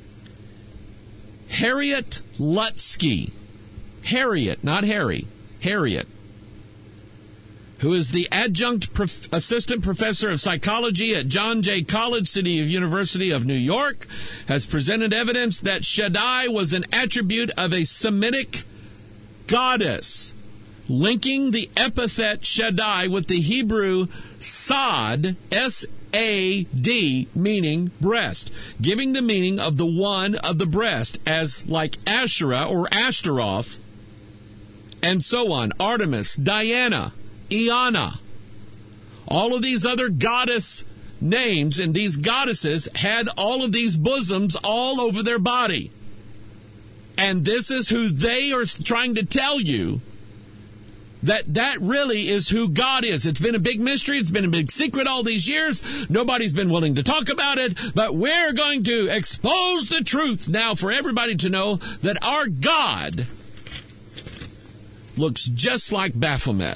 Harriet Lutsky. Harriet, not Harry, Harriet, who is the adjunct assistant professor of psychology at John Jay College, University of New York, has presented evidence that Shaddai was an attribute of a Semitic goddess, linking the epithet Shaddai with the Hebrew Sad, S-A-D, meaning breast, giving the meaning of the one of the breast, as like Asherah or Ashtaroth, and so on, Artemis, Diana, Iana. All of these other goddess names, and these goddesses had all of these bosoms all over their body. And this is who they are trying to tell you, that really is who God is. It's been a big mystery. It's been a big secret all these years. Nobody's been willing to talk about it, but we're going to expose the truth now for everybody to know that our God looks just like Baphomet.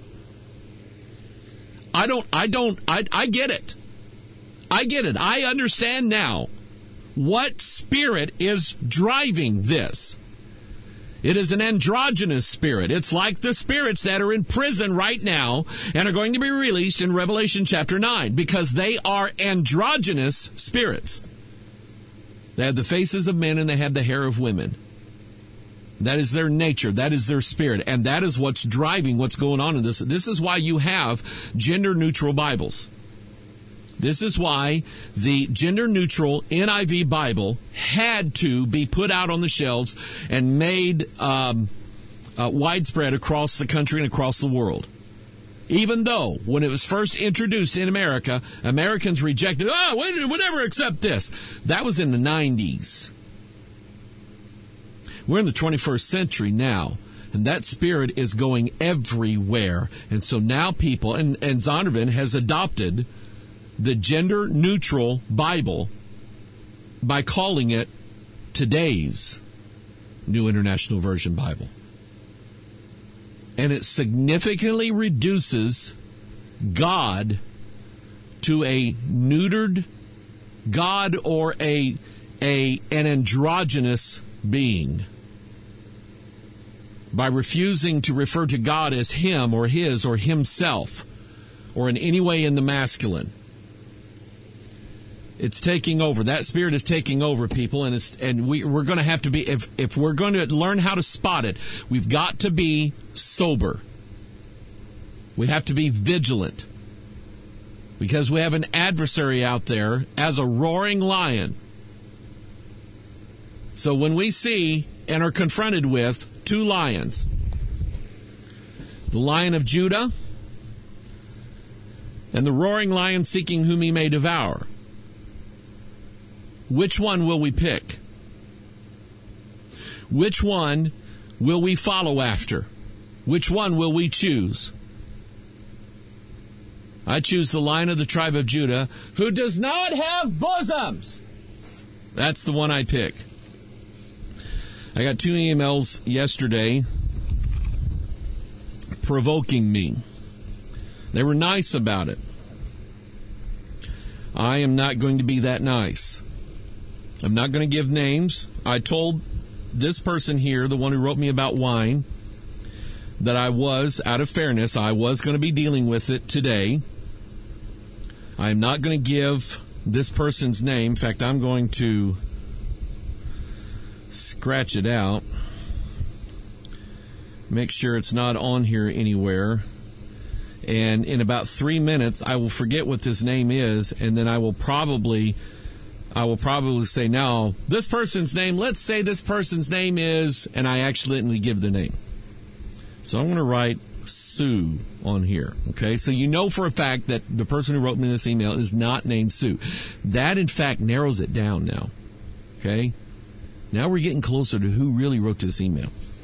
I get it. I get it. I understand now what spirit is driving this. It is an androgynous spirit. It's like the spirits that are in prison right now and are going to be released in Revelation chapter 9, because they are androgynous spirits. They have the faces of men and they have the hair of women. That is their nature. That is their spirit. And that is what's driving what's going on in this. This is why you have gender-neutral Bibles. This is why the gender-neutral NIV Bible had to be put out on the shelves and made widespread across the country and across the world. Even though, when it was first introduced in America, Americans rejected, we'll never accept this. That was in the 90s. We're in the 21st century now, and that spirit is going everywhere. And so now people, and Zondervan has adopted the gender-neutral Bible by calling it today's New International Version Bible. And it significantly reduces God to a neutered God or an androgynous being, by refusing to refer to God as him or his or himself or in any way in the masculine. It's taking over. That spirit is taking over, people, and we're going to have to be, if we're going to learn how to spot it, we've got to be sober. We have to be vigilant, because we have an adversary out there as a roaring lion. So when we see and are confronted with two lions, the Lion of Judah and the roaring lion seeking whom he may devour, which one will we pick? Which one will we follow after? Which one will we choose? I choose the Lion of the tribe of Judah, who does not have bosoms. That's the one I pick. I got 2 emails yesterday provoking me. They were nice about it. I am not going to be that nice. I'm not going to give names. I told this person here, the one who wrote me about wine, that I was, out of fairness, I was going to be dealing with it today. I'm not going to give this person's name. In fact, I'm going to scratch it out. Make sure it's not on here anywhere. And in about 3 minutes, I will forget what this name is, and then I will probably say, now, this person's name, let's say this person's name is, and I accidentally give the name. So I'm going to write Sue on here, okay? So you know for a fact that the person who wrote me this email is not named Sue. That, in fact, narrows it down now, okay? Now we're getting closer to who really wrote this email.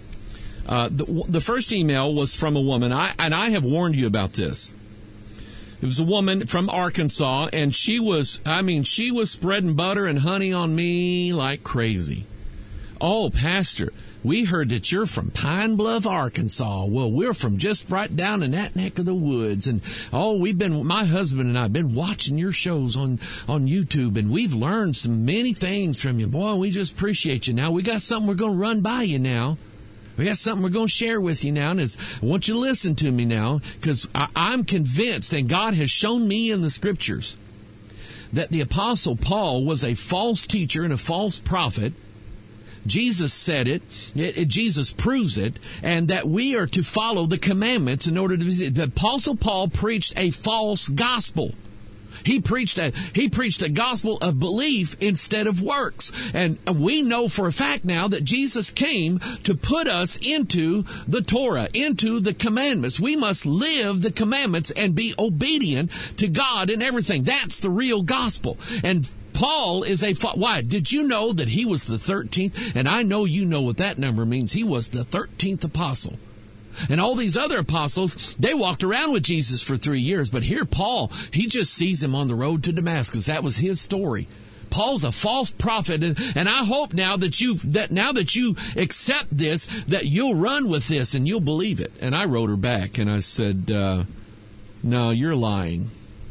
The first email was from a woman, and I have warned you about this. It was a woman from Arkansas, and she was spreading butter and honey on me like crazy. Oh, Pastor, we heard that you're from Pine Bluff, Arkansas. Well, we're from just right down in that neck of the woods. And, my husband and I have been watching your shows on YouTube, and we've learned many things from you. Boy, we just appreciate you. Now, we got something we're going to run by you now. We got something we're going to share with you now, and I want you to listen to me now, because I'm convinced, and God has shown me in the Scriptures, that the Apostle Paul was a false teacher and a false prophet. Jesus said it, Jesus proves it, and that we are to follow the commandments in order to be. The Apostle Paul preached a false gospel. He preached a gospel of belief instead of works. And we know for a fact now that Jesus came to put us into the Torah, into the commandments. We must live the commandments and be obedient to God in everything. That's the real gospel. And Paul is why? Did you know that he was the 13th? And I know you know what that number means. He was the 13th apostle. And all these other apostles, they walked around with Jesus for 3 years. But here, Paul, he just sees him on the road to Damascus. That was his story. Paul's a false prophet. And I hope now that you accept this, that you'll run with this and you'll believe it. And I wrote her back and I said, no, you're lying.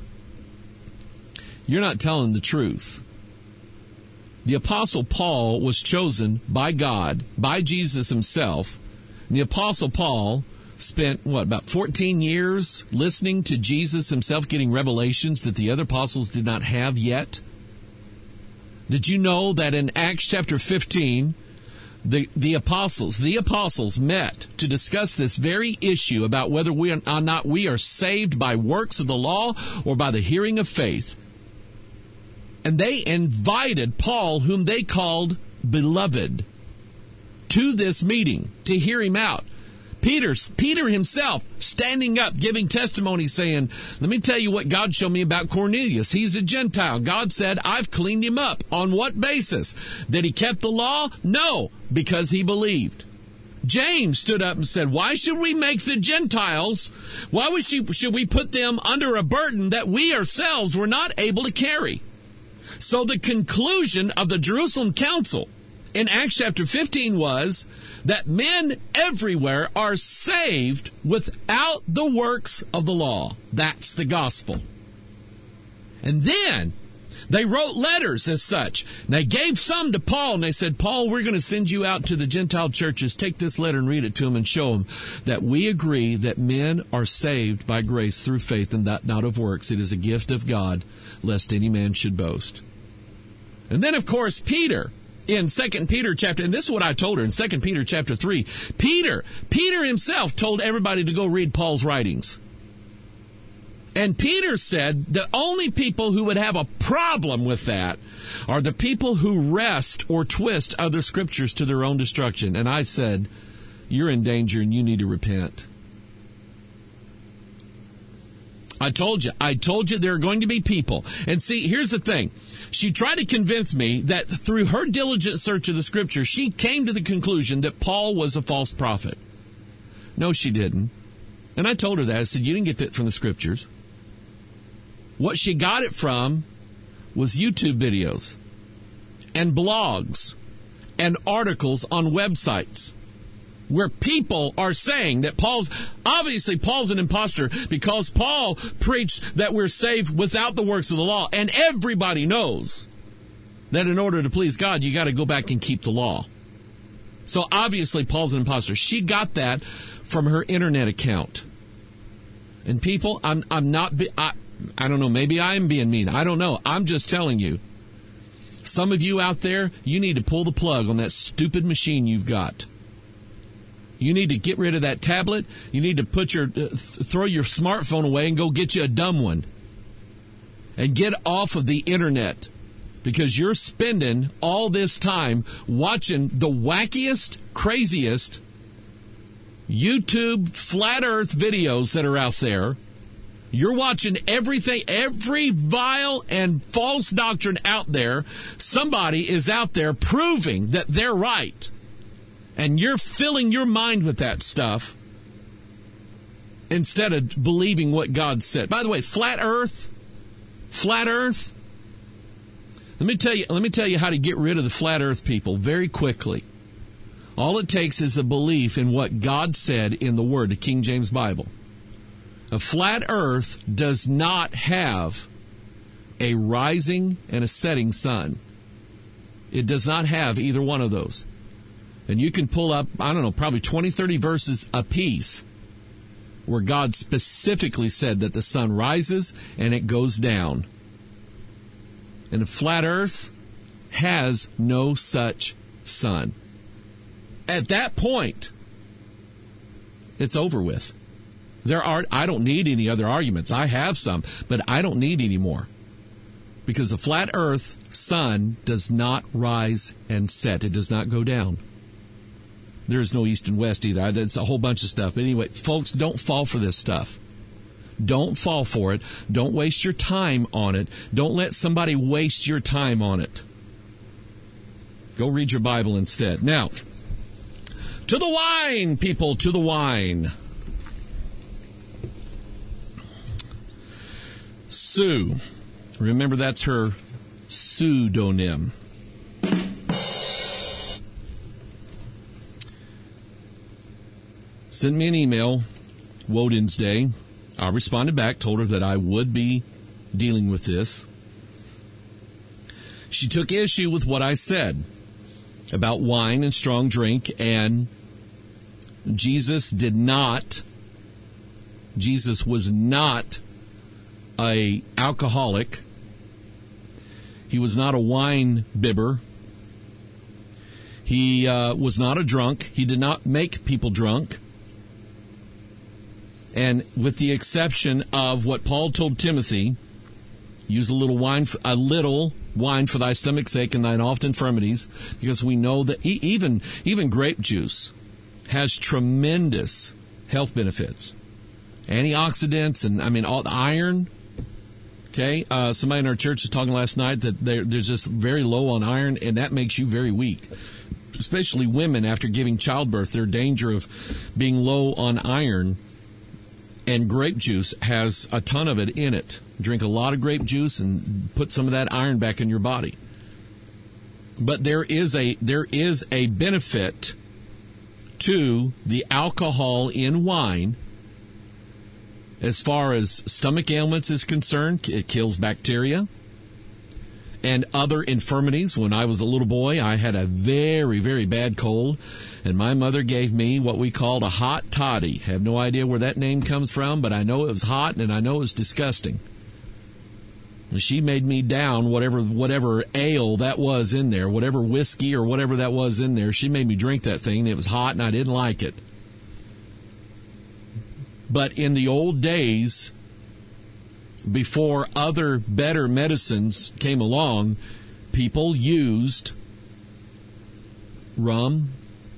You're not telling the truth. The Apostle Paul was chosen by God, by Jesus himself. The Apostle Paul spent, about 14 years listening to Jesus himself, getting revelations that the other apostles did not have yet. Did you know that in Acts chapter 15, the apostles met to discuss this very issue about whether we are saved by works of the law or by the hearing of faith? And they invited Paul, whom they called beloved, to this meeting to hear him out. Peter himself standing up, giving testimony, saying, let me tell you what God showed me about Cornelius. He's a Gentile. God said, I've cleaned him up. On what basis? That he kept the law? No, because he believed. James stood up and said, why should we make the Gentiles, should we put them under a burden that we ourselves were not able to carry? So the conclusion of the Jerusalem Council in Acts chapter 15 was that men everywhere are saved without the works of the law. That's the gospel. And then they wrote letters as such. They gave some to Paul, and they said, Paul, we're going to send you out to the Gentile churches. Take this letter and read it to them and show them that we agree that men are saved by grace through faith and that not of works. It is a gift of God, lest any man should boast. And then, of course, Peter, in 2 Peter chapter, and this is what I told her in 2 Peter chapter 3, Peter himself told everybody to go read Paul's writings. And Peter said the only people who would have a problem with that are the people who wrest or twist other scriptures to their own destruction. And I said, you're in danger and you need to repent. I told you there are going to be people. And see, here's the thing. She tried to convince me that through her diligent search of the Scripture, she came to the conclusion that Paul was a false prophet. No, she didn't. And I told her that. I said, you didn't get that from the Scriptures. What she got it from was YouTube videos and blogs and articles on websites where people are saying that Paul's an imposter because Paul preached that we're saved without the works of the law. And everybody knows that in order to please God, you got to go back and keep the law. So obviously Paul's an imposter. She got that from her internet account. And people, I don't know, maybe I'm being mean. I don't know. I'm just telling you. Some of you out there, you need to pull the plug on that stupid machine you've got. You need to get rid of that tablet. You need to put throw your smartphone away and go get you a dumb one. And get off of the internet. Because you're spending all this time watching the wackiest, craziest YouTube flat earth videos that are out there. You're watching everything, every vile and false doctrine out there. Somebody is out there proving that they're right. And you're filling your mind with that stuff instead of believing what God said. By the way, flat earth. Let me tell you how to get rid of the flat earth people very quickly. All it takes is a belief in what God said in the Word, the King James Bible. A flat earth does not have a rising and a setting sun. It does not have either one of those. And you can pull up, I don't know, probably 20, 30 verses apiece where God specifically said that the sun rises and it goes down. And a flat earth has no such sun. At that point, it's over with. I don't need any other arguments. I have some, but I don't need any more. Because the flat earth sun does not rise and set. It does not go down. There is no east and west either. It's a whole bunch of stuff. But anyway, folks, don't fall for this stuff. Don't fall for it. Don't waste your time on it. Don't let somebody waste your time on it. Go read your Bible instead. Now, to the wine, people, to the wine. Sue. Remember, that's her pseudonym. Sent me an email, Woden's Day. I responded back, told her that I would be dealing with this. She took issue with what I said about wine and strong drink, and Jesus was not a alcoholic. He was not a wine bibber. He was not a drunk. He did not make people drunk. And with the exception of what Paul told Timothy, use a little wine for thy stomach's sake and thine oft infirmities, because we know that even grape juice has tremendous health benefits. Antioxidants and all the iron. Okay, somebody in our church was talking last night that they're just very low on iron, and that makes you very weak. Especially women after giving childbirth, their danger of being low on iron. And grape juice has a ton of it in it. Drink a lot of grape juice and put some of that iron back in your body. But there is a benefit to the alcohol in wine. As far as stomach ailments is concerned, it kills bacteria and other infirmities. When I was a little boy, I had a very, very bad cold, and my mother gave me what we called a hot toddy. I have no idea where that name comes from, but I know it was hot and I know it was disgusting. She made me down whatever ale that was in there, whatever whiskey or whatever that was in there. She made me drink that thing. It was hot and I didn't like it. But in the old days, before other better medicines came along, people used rum,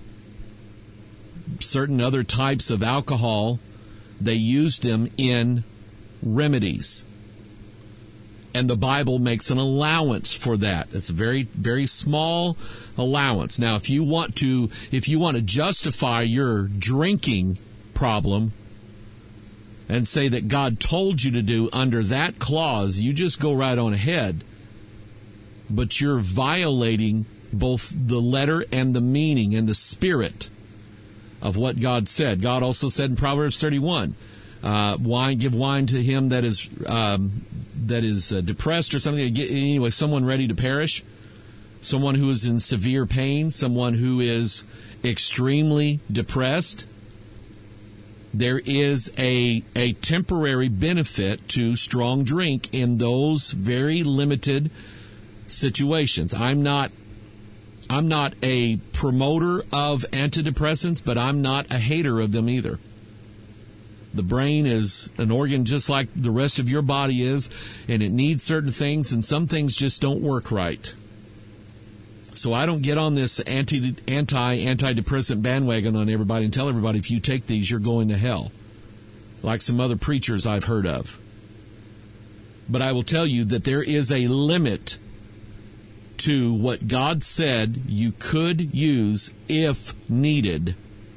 certain other types of alcohol. They used them in remedies. And the Bible makes an allowance for that. It's a very, very small allowance. Now, if you want to justify your drinking problem and say that God told you to do under that clause, you just go right on ahead. But you're violating both the letter and the meaning and the spirit of what God said. God also said in Proverbs 31, give wine to him that is depressed or something. Anyway, someone ready to perish, someone who is in severe pain, someone who is extremely depressed. there is a temporary benefit to strong drink in those very limited situations. I'm not a promoter of antidepressants, but I'm not a hater of them either. The brain is an organ just like the rest of your body is, and it needs certain things, and some things just don't work right. So I don't get on this antidepressant bandwagon on everybody and tell everybody if you take these, you're going to hell, like some other preachers I've heard of. But I will tell you that there is a limit to what God said you could use if needed.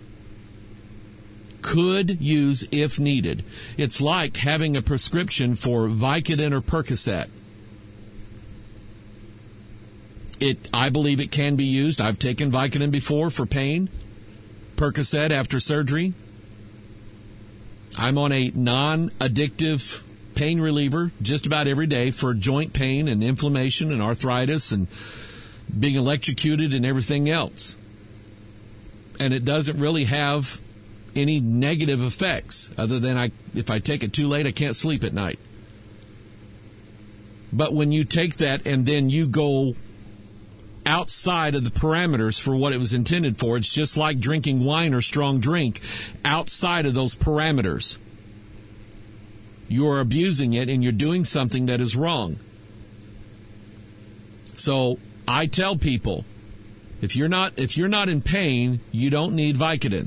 Could use if needed. It's like having a prescription for Vicodin or Percocet. I believe it can be used. I've taken Vicodin before for pain, Percocet after surgery. I'm on a non-addictive pain reliever just about every day for joint pain and inflammation and arthritis and being electrocuted and everything else. And it doesn't really have any negative effects other than if I take it too late, I can't sleep at night. But when you take that and then you go outside of the parameters for what it was intended for, it's just like drinking wine or strong drink outside of those parameters. You are abusing it and you're doing something that is wrong. So I tell people, if you're not in pain, you don't need Vicodin.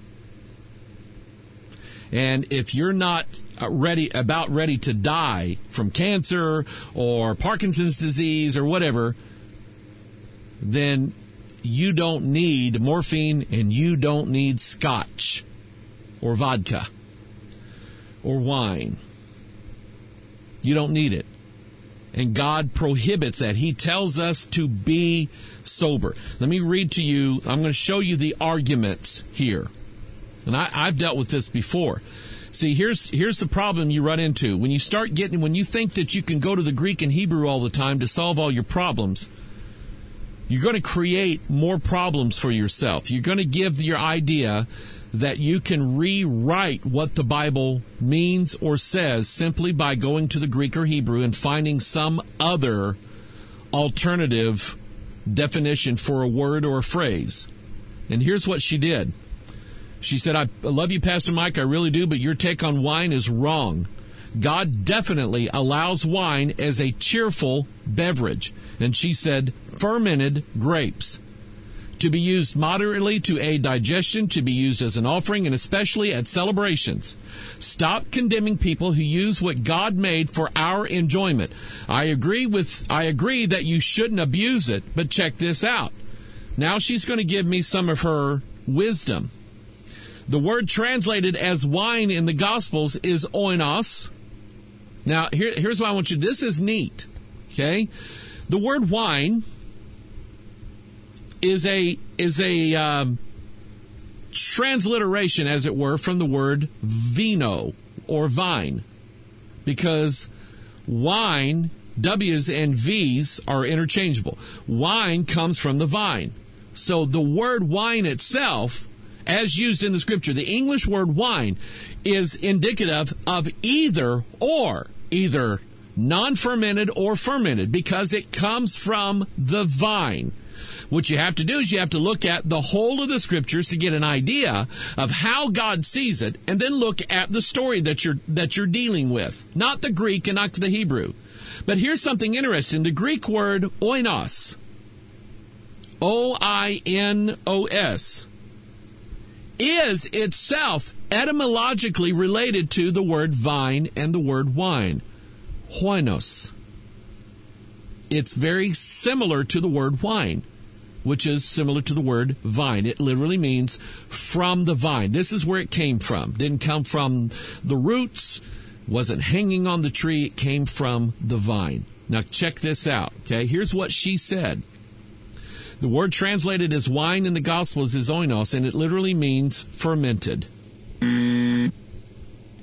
And if you're not ready to die from cancer or Parkinson's disease or whatever, then you don't need morphine and you don't need scotch or vodka or wine. You don't need it. And God prohibits that. He tells us to be sober. Let me read to you. I'm going to show you the arguments here. And I've dealt with this before. See, here's the problem you run into. When you think that you can go to the Greek and Hebrew all the time to solve all your problems, you're going to create more problems for yourself. You're going to give your idea that you can rewrite what the Bible means or says simply by going to the Greek or Hebrew and finding some other alternative definition for a word or a phrase. And here's what she did. She said, I love you, Pastor Mike, I really do, but your take on wine is wrong. God definitely allows wine as a cheerful beverage. And she said, fermented grapes, to be used moderately to aid digestion, to be used as an offering, and especially at celebrations. Stop condemning people who use what God made for our enjoyment. I agree that you shouldn't abuse it, but check this out. Now she's going to give me some of her wisdom. The word translated as wine in the Gospels is oinos. Now, here's what I want you to do. This is neat, okay? The word wine is a transliteration, as it were, from the word vino or vine, because wine, W's and V's are interchangeable. Wine comes from the vine. So the word wine itself, as used in the Scripture, the English word wine is indicative of either non-fermented or fermented, because it comes from the vine. What you have to do is you have to look at the whole of the Scriptures to get an idea of how God sees it, and then look at the story that you're dealing with, not the Greek and not the Hebrew. But here's something interesting. The Greek word oinos, O-I-N-O-S, is itself etymologically related to the word vine and the word wine, hoinos. It's very similar to the word wine, which is similar to the word vine. It literally means from the vine. This is where it came from. Didn't come from the roots, wasn't hanging on the tree. It came from the vine. Now check this out, okay? Here's what she said. The word translated as wine in the Gospels is oinos, and it literally means fermented. No,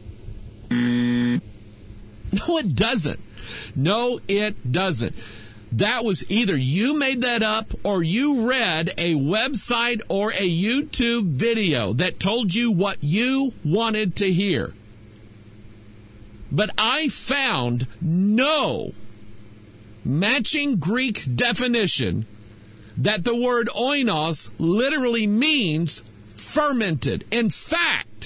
it doesn't. No, it doesn't. That was either you made that up or you read a website or a YouTube video that told you what you wanted to hear. But I found no matching Greek definition that the word oinos literally means fermented. In fact,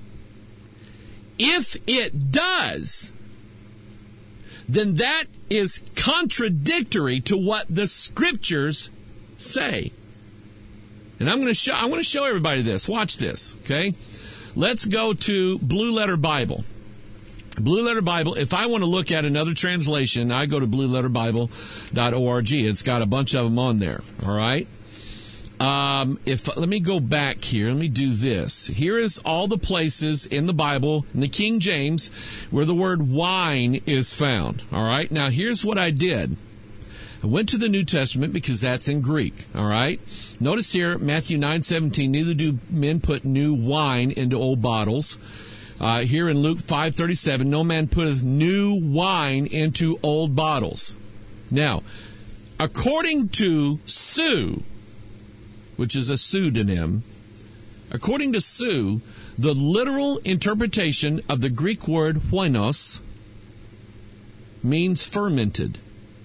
if it does, then that is contradictory to what the scriptures say. And I want to show everybody this. Watch this, okay? Let's go to Blue Letter Bible. Blue Letter Bible, if I want to look at another translation, I go to blueletterbible.org. It's got a bunch of them on there, all right? Let me go back here. Let me do this. Here is all the places in the Bible, in the King James, where the word wine is found. All right. Now, here's what I did. I went to the New Testament because that's in Greek. All right. Notice here, Matthew 9:17, neither do men put new wine into old bottles. Here in Luke 5:37, no man putteth new wine into old bottles. Now, according to Sue, which is a pseudonym, according to Sue, the literal interpretation of the Greek word oinos means fermented.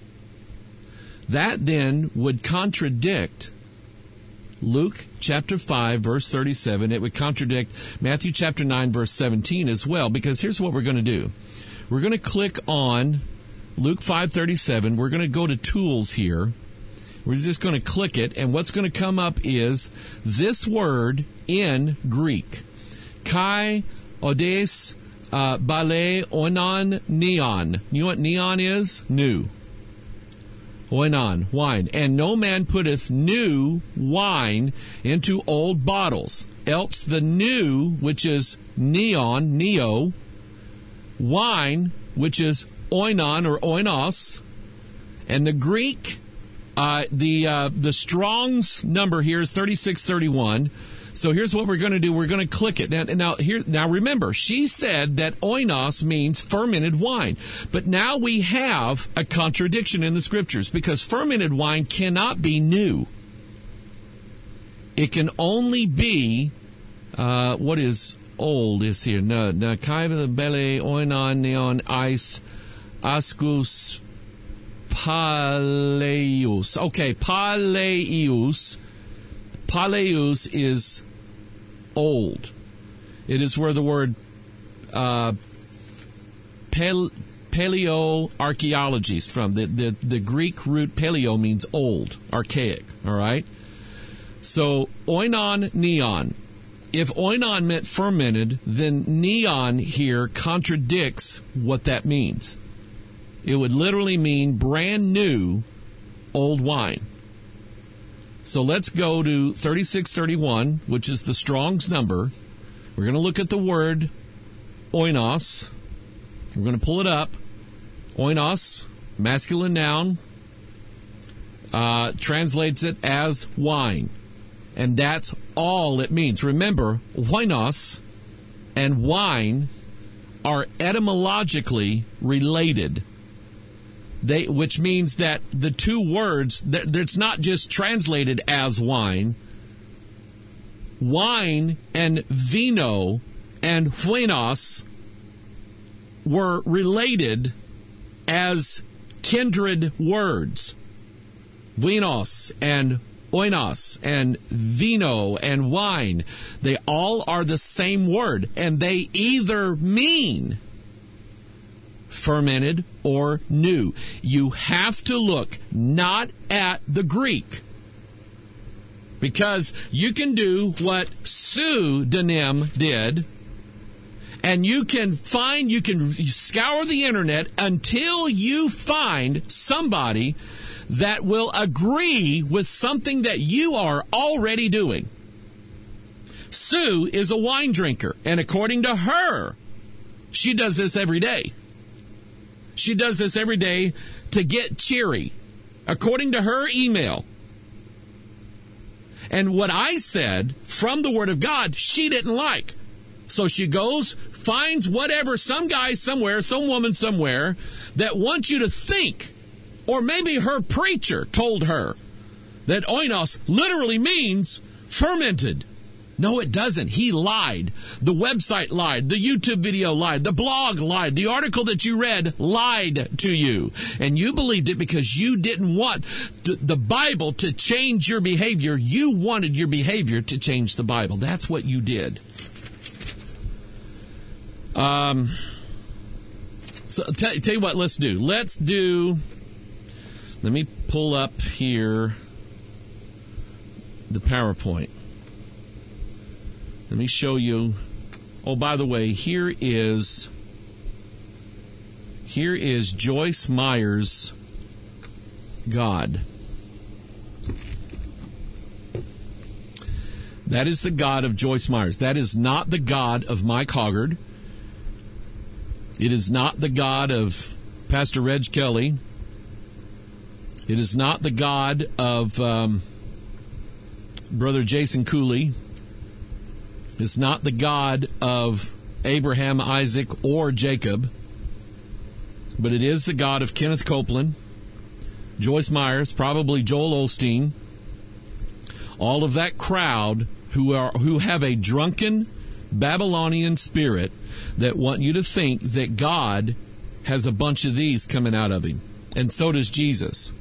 That then would contradict Luke chapter 5, verse 37. It would contradict Matthew chapter 9, verse 17 as well, because here's what we're going to do. We're going to click on Luke 5:37. We're going to go to tools here. We're just going to click it, and what's going to come up is this word in Greek. Kai odes bale oinon neon. You know what neon is? New. Oinon, wine. And no man putteth new wine into old bottles. Else the new, which is neon, neo, wine, which is oinon or oinos, and the Greek, the Strong's number here is 3631. So here's what we're going to do. We're going to click it. Now remember, she said that oinos means fermented wine. But now we have a contradiction in the scriptures because fermented wine cannot be new. It can only be, what is old is here. No, kaiva bele oinon neon ice ascus Paleus. Okay, Paleus. Paleus is old. It is where the word paleoarchaeology is from. The Greek root paleo means old, archaic. All right? So, oinon, neon. If oinon meant fermented, then neon here contradicts what that means. It would literally mean brand new old wine. So let's go to 3631, which is the Strong's number. We're going to look at the word oinos. We're going to pull it up. Oinos, masculine noun, translates it as wine. And that's all it means. Remember, oinos and wine are etymologically related. Which means that the two words, it's not just translated as wine. Wine and vino and buenos were related as kindred words. Buenos and oinos and vino and wine, they all are the same word, and they either mean fermented or new. You have to look not at the Greek, because you can do what pseudonym did, and you can scour the internet until you find somebody that will agree with something that you are already doing. Sue is a wine drinker, and according to her, she does this every day. She does this every day to get cheery, according to her email. And what I said from the Word of God, she didn't like. So she goes, finds whatever, some guy somewhere, some woman somewhere, that wants you to think Or maybe her preacher told her that oinos literally means fermented. No, it doesn't. He lied. The website lied. The YouTube video lied. The blog lied. The article that you read lied to you. And you believed it because you didn't want the Bible to change your behavior. You wanted your behavior to change the Bible. That's what you did. So tell you what, let's do. Let me pull up here the PowerPoint. Let me show you. Oh, by the way, here is Joyce Meyer's God. That is the God of Joyce Myers. That is not the God of Mike Hoggard. It is not the God of Pastor Reg Kelly. It is not the God of Brother Jason Cooley. It's not the God of Abraham, Isaac, or Jacob. But it is the God of Kenneth Copeland, Joyce Myers, probably Joel Osteen, all of that crowd who have a drunken Babylonian spirit that want you to think that God has a bunch of these coming out of him. And so does Jesus.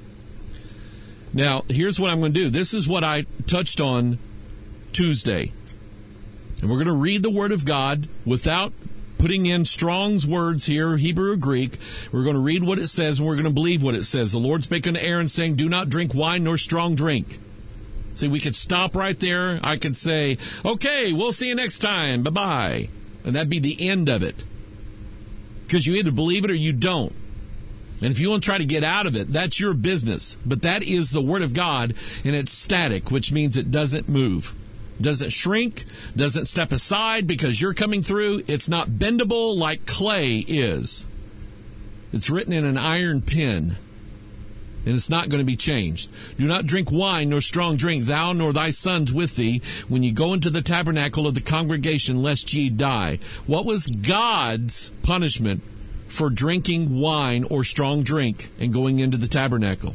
Now, here's what I'm going to do. This is what I touched on Tuesday. And we're going to read the Word of God without putting in Strong's words here, Hebrew or Greek. We're going to read what it says, and we're going to believe what it says. The Lord spake unto Aaron, saying, do not drink wine nor strong drink. See, we could stop right there. I could say, okay, we'll see you next time. Bye-bye. And that'd be the end of it. Because you either believe it or you don't. And if you want to try to get out of it, that's your business. But that is the Word of God, and it's static, which means it doesn't move. Doesn't shrink, doesn't step aside because you're coming through. It's not bendable like clay is. It's written in an iron pen, and it's not going to be changed. Do not drink wine nor strong drink, thou nor thy sons with thee, when ye go into the tabernacle of the congregation, lest ye die. What was God's punishment for drinking wine or strong drink and going into the tabernacle?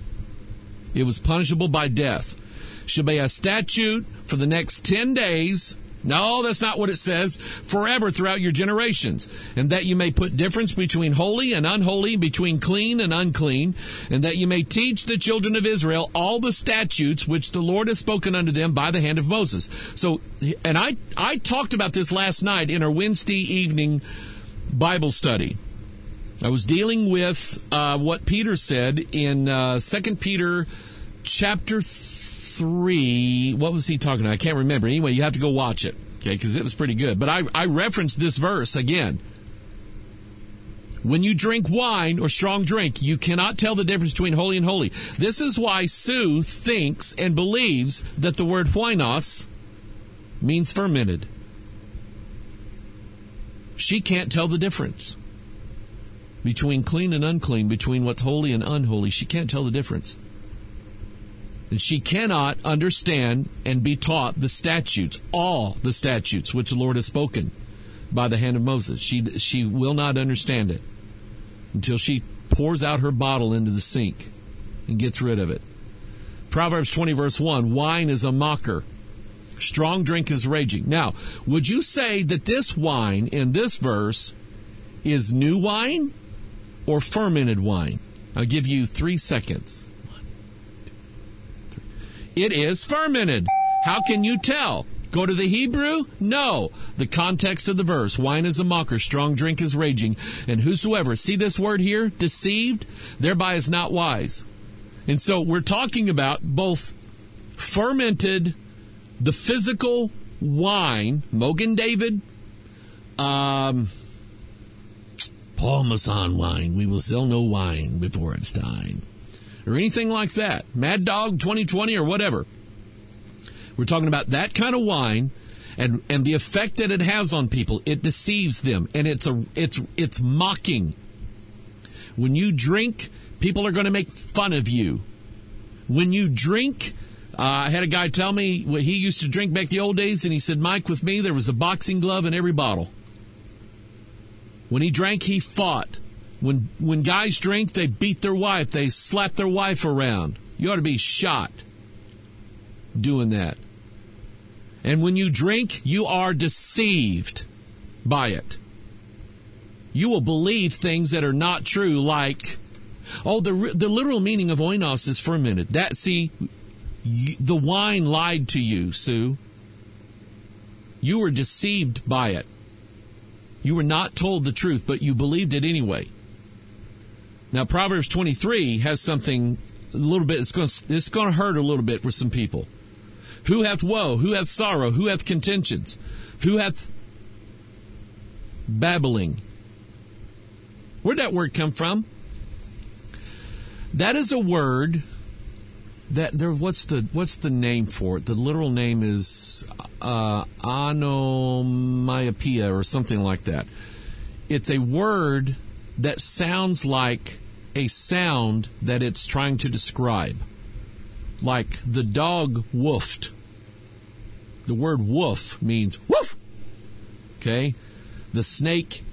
It was punishable by death. Should be a statute for the next 10 days. No, that's not what it says. Forever throughout your generations. And that you may put difference between holy and unholy, between clean and unclean, and that you may teach the children of Israel all the statutes which the Lord has spoken unto them by the hand of Moses. So, and I talked about this last night in our Wednesday evening Bible study. I was dealing with what Peter said in 2 Peter chapter 3. What was he talking about? I can't remember. Anyway, you have to go watch it, okay, because it was pretty good. But I referenced this verse again. When you drink wine or strong drink, you cannot tell the difference between holy and holy. This is why Sue thinks and believes that the word huinos means fermented. She can't tell the difference between clean and unclean, between what's holy and unholy. She can't tell the difference. And she cannot understand and be taught the statutes, all the statutes which the Lord has spoken by the hand of Moses. She will not understand it until she pours out her bottle into the sink and gets rid of it. Proverbs 20 verse 1, wine is a mocker. Strong drink is raging. Now, would you say that this wine in this verse is new wine or fermented wine? I'll give you 3 seconds. It is fermented. How can you tell? Go to the Hebrew? No. The context of the verse. Wine is a mocker, strong drink is raging, and whosoever, see this word here, deceived, thereby is not wise. And so we're talking about both fermented, the physical wine, Mogen David, Paul Masson wine, we will sell no wine before it's time, or anything like that. Mad Dog 2020 or whatever. We're talking about that kind of wine and the effect that it has on people. It deceives them, and it's mocking. When you drink, people are going to make fun of you. When you drink, I had a guy tell me he used to drink back the old days, and he said, Mike, with me, there was a boxing glove in every bottle. When he drank, he fought. When guys drink, they beat their wife. They slap their wife around. You ought to be shot doing that. And when you drink, you are deceived by it. You will believe things that are not true, like, the literal meaning of oinos is fermented. The wine lied to you, Sue. You were deceived by it. You were not told the truth, but you believed it anyway. Now, Proverbs 23 has something a little bit, it's going to hurt a little bit for some people. Who hath woe? Who hath sorrow? Who hath contentions? Who hath babbling? Where'd that word come from? That is a word that there. What's the name for it? The literal name is onomatopoeia or something like that. It's a word that sounds like a sound that it's trying to describe. Like the dog woofed. The word woof means woof. Okay? The snake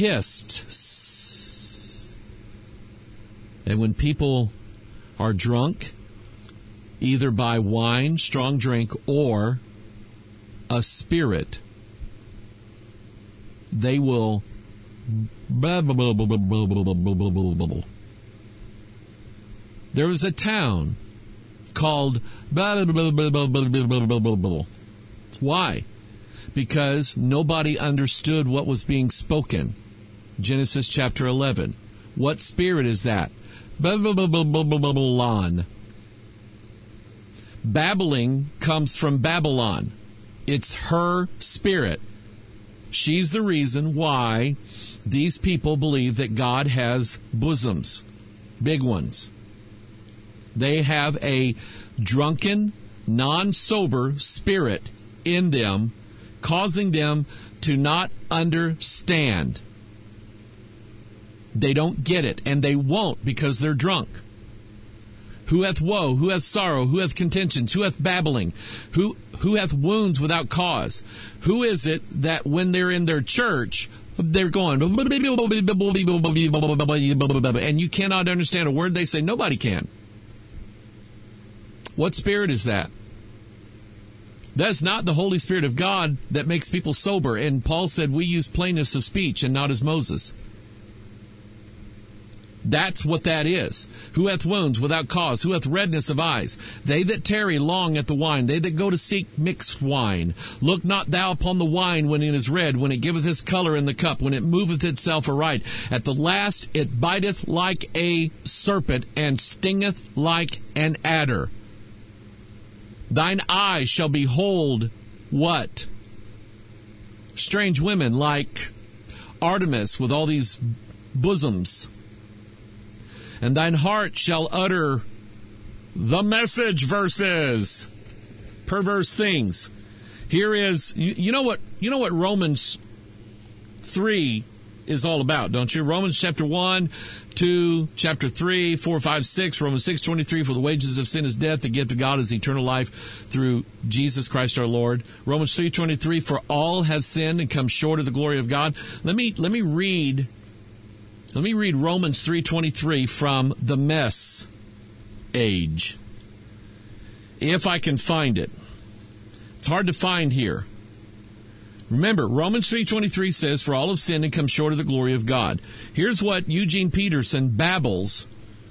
hissed. And when people are drunk, either by wine, strong drink, or a spirit, they will there was a town called why? Because nobody understood what was being spoken. Genesis chapter 11. What spirit is that? Babylon. Babbling comes from Babylon. It's her spirit. She's the reason why these people believe that God has bosoms, big ones. They have a drunken, non-sober spirit in them, causing them to not understand. They don't get it, and they won't because they're drunk. Who hath woe? Who hath sorrow? Who hath contentions? Who hath babbling? Who hath wounds without cause? Who is it that when they're in their church, they're going, and you cannot understand a word they say? Nobody can. What spirit is that? That's not the Holy Spirit of God that makes people sober. And Paul said we use plainness of speech and not as Moses. That's what that is. Who hath wounds without cause? Who hath redness of eyes? They that tarry long at the wine, they that go to seek mixed wine. Look not thou upon the wine when it is red, when it giveth his color in the cup, when it moveth itself aright. At the last it biteth like a serpent, and stingeth like an adder. Thine eye shall behold what? Strange women like Artemis with all these bosoms. And thine heart shall utter the message verses. Perverse things. Here is, you know what Romans 3 is all about, don't you? Romans chapter 1, 2, chapter 3, 4, 5, 6, Romans 6:23, for the wages of sin is death, the gift of God is eternal life through Jesus Christ our Lord. Romans 3:23, for all have sinned and come short of the glory of God. Let me read Romans 3:23 from the Mess Age, if I can find it. It's hard to find here. Remember, Romans 3:23 says, for all have sinned and come short of the glory of God. Here's what Eugene Peterson babbles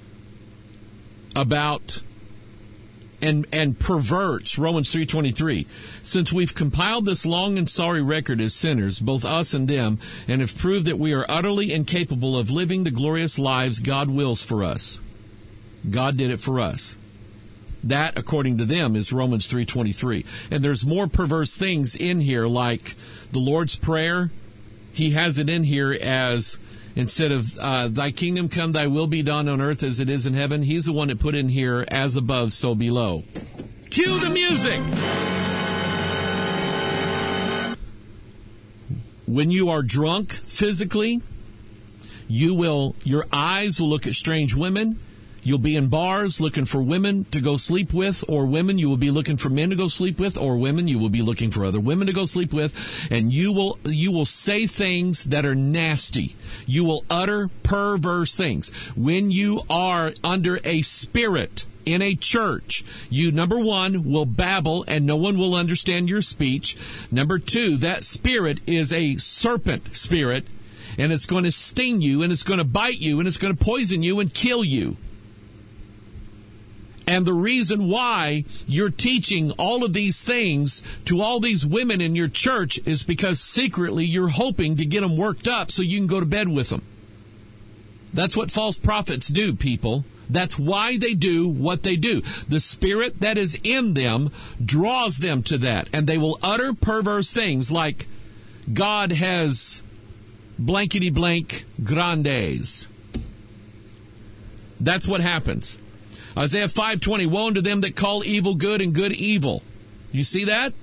about and perverts Romans 3:23. Since we've compiled this long and sorry record as sinners, both us and them, and have proved that we are utterly incapable of living the glorious lives God wills for us. God did it for us. That, according to them, is Romans 3:23. And there's more perverse things in here, like the Lord's Prayer. He has it in here as, instead of thy kingdom come, thy will be done on earth as it is in heaven, he's the one that put in here, as above, so below. Cue the music! When you are drunk physically, your eyes will look at strange women, You'll be in bars looking for women to go sleep with, or women you will be looking for men to go sleep with, or women you will be looking for other women to go sleep with, and you will say things that are nasty. You will utter perverse things. When you are under a spirit in a church, you, number one, will babble and no one will understand your speech. Number two, that spirit is a serpent spirit, and it's going to sting you, and it's going to bite you, and it's going to poison you and kill you. And the reason why you're teaching all of these things to all these women in your church is because secretly you're hoping to get them worked up so you can go to bed with them. That's what false prophets do, people. That's why they do what they do. The spirit that is in them draws them to that, and they will utter perverse things like, God has blankety blank grandes. That's what happens. Isaiah 5:20, woe unto them that call evil good and good evil. You see that?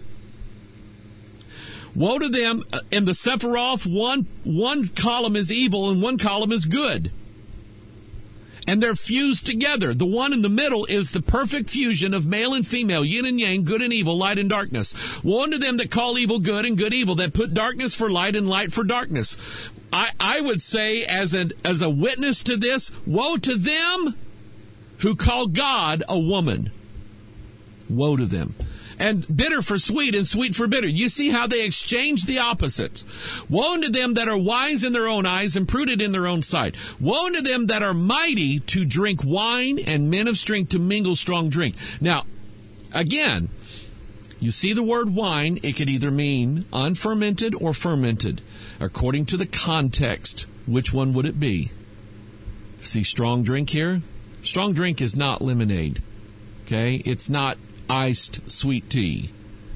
Woe to them. In the Sephiroth, one column is evil and one column is good. And they're fused together. The one in the middle is the perfect fusion of male and female, yin and yang, good and evil, light and darkness. Woe unto them that call evil good and good evil, that put darkness for light and light for darkness. I would say as a witness to this, woe to them who call God a woman. Woe to them. And bitter for sweet and sweet for bitter. You see how they exchange the opposites. Woe unto them that are wise in their own eyes and prudent in their own sight. Woe unto them that are mighty to drink wine and men of strength to mingle strong drink. Now, again, you see the word wine, it could either mean unfermented or fermented. According to the context, which one would it be? See strong drink here? Strong drink is not lemonade, okay? It's not iced sweet tea.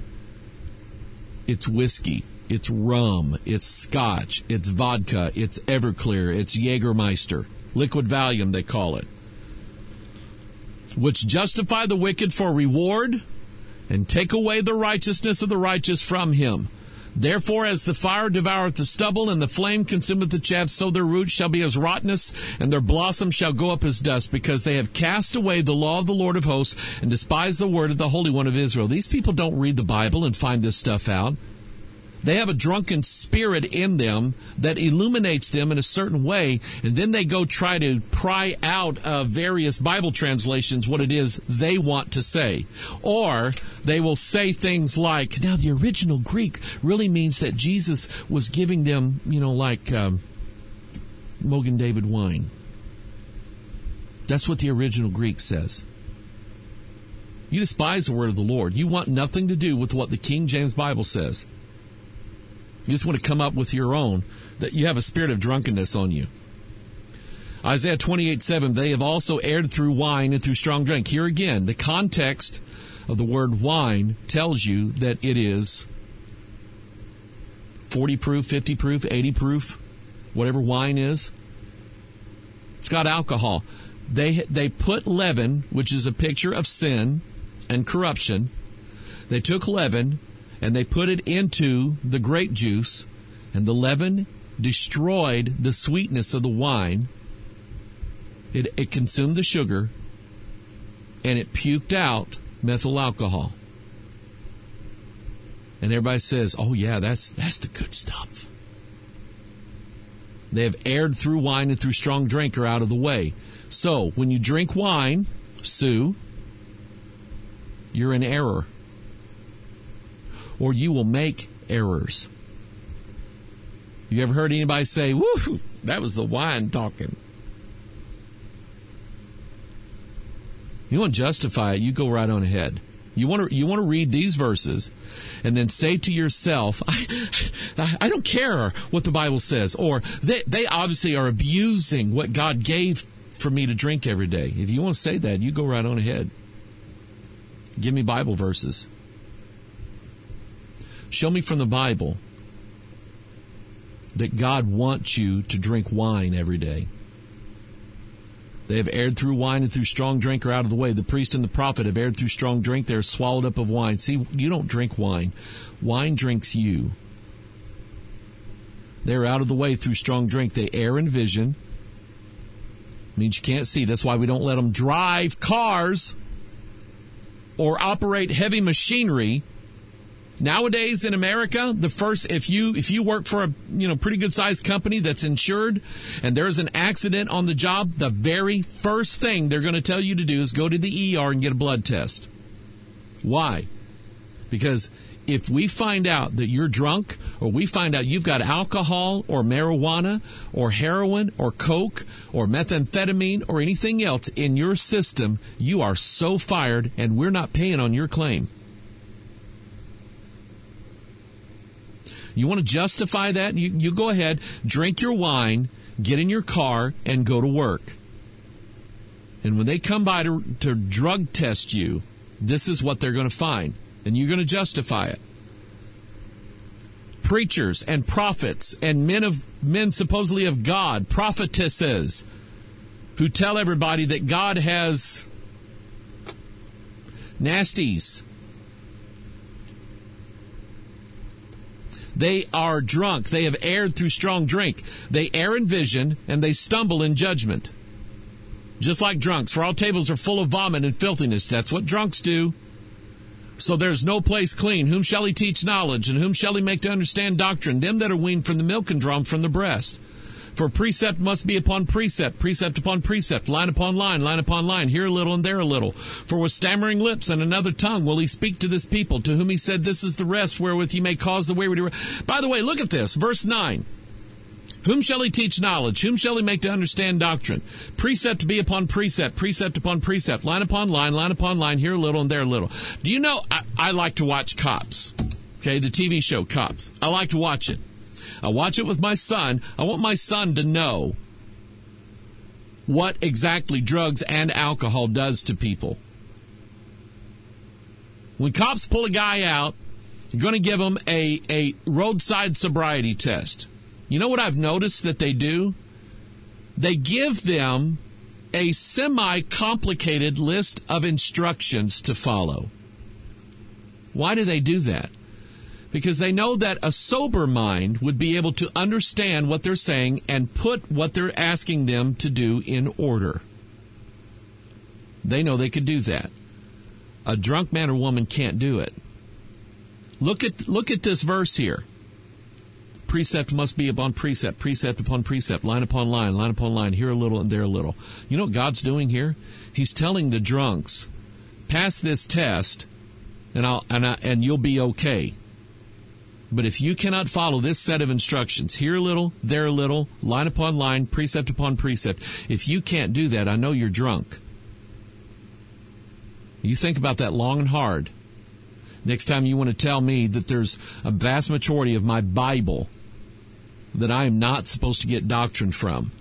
It's whiskey. It's rum. It's scotch. It's vodka. It's Everclear. It's Jägermeister. Liquid Valium, they call it. Which justify the wicked for reward and take away the righteousness of the righteous from him. Therefore, as the fire devoureth the stubble, and the flame consumeth the chaff, so their roots shall be as rottenness, and their blossoms shall go up as dust, because they have cast away the law of the Lord of hosts, and despised the word of the Holy One of Israel. These people don't read the Bible and find this stuff out. They have a drunken spirit in them that illuminates them in a certain way, and then they go try to pry out of various Bible translations what it is they want to say. Or they will say things like, now the original Greek really means that Jesus was giving them, like Mogen David wine. That's what the original Greek says. You despise the word of the Lord. You want nothing to do with what the King James Bible says. You just want to come up with your own, that you have a spirit of drunkenness on you. Isaiah 28:7, they have also erred through wine and through strong drink. Here again, the context of the word wine tells you that it is 40 proof, 50 proof, 80 proof, whatever wine is. It's got alcohol. They put leaven, which is a picture of sin and corruption. They took leaven and they put it into the grape juice, and the leaven destroyed the sweetness of the wine. It consumed the sugar, and it puked out methyl alcohol. And everybody says, oh yeah, that's the good stuff. They have erred through wine and through strong drink are out of the way. So, when you drink wine, Sue, you're in error. Or you will make errors. You ever heard anybody say, woo, that was the wine talking? You want to justify it, you go right on ahead. You want to read these verses and then say to yourself, I don't care what the Bible says. Or they obviously are abusing what God gave for me to drink every day. If you want to say that, you go right on ahead. Give me Bible verses. Show me from the Bible that God wants you to drink wine every day. They have erred through wine and through strong drink are out of the way. The priest and the prophet have erred through strong drink. They are swallowed up of wine. See, you don't drink wine. Wine drinks you. They're out of the way through strong drink. They err in vision. Means you can't see. That's why we don't let them drive cars or operate heavy machinery. Nowadays in America, if you work for a pretty good sized company that's insured and there's an accident on the job, the very first thing they're going to tell you to do is go to the ER and get a blood test. Why? Because if we find out that you're drunk, or we find out you've got alcohol or marijuana or heroin or coke or methamphetamine or anything else in your system, you are so fired and we're not paying on your claim. You want to justify that? You go ahead, drink your wine, get in your car, and go to work. And when they come by to drug test you, this is what they're going to find. And you're going to justify it. Preachers and prophets and men supposedly of God, prophetesses, who tell everybody that God has nasties. They are drunk. They have erred through strong drink. They err in vision and they stumble in judgment. Just like drunks, for all tables are full of vomit and filthiness. That's what drunks do. So there's no place clean. Whom shall he teach knowledge, and whom shall he make to understand doctrine? Them that are weaned from the milk and drawn from the breast. For precept must be upon precept, precept upon precept, line upon line, here a little and there a little. For with stammering lips and another tongue will he speak to this people, to whom he said, this is the rest wherewith he may cause the wayward to... By the way, look at this, verse 9. Whom shall he teach knowledge? Whom shall he make to understand doctrine? Precept be upon precept, precept upon precept, line upon line, here a little and there a little. Do you know, I like to watch Cops, okay, the TV show Cops. I like to watch it. I watch it with my son. I want my son to know what exactly drugs and alcohol does to people. When cops pull a guy out, you're going to give him a roadside sobriety test. You know what I've noticed that they do? They give them a semi-complicated list of instructions to follow. Why do they do that? Because they know that a sober mind would be able to understand what they're saying and put what they're asking them to do in order. They know they could do that. A drunk man or woman can't do it. Look at this verse here. Precept must be upon precept, precept upon precept, line upon line, here a little and there a little. You know what God's doing here? He's telling the drunks, pass this test and you'll be okay. But if you cannot follow this set of instructions, here a little, there a little, line upon line, precept upon precept, if you can't do that, I know you're drunk. You think about that long and hard. Next time you want to tell me that there's a vast majority of my Bible that I am not supposed to get doctrine from,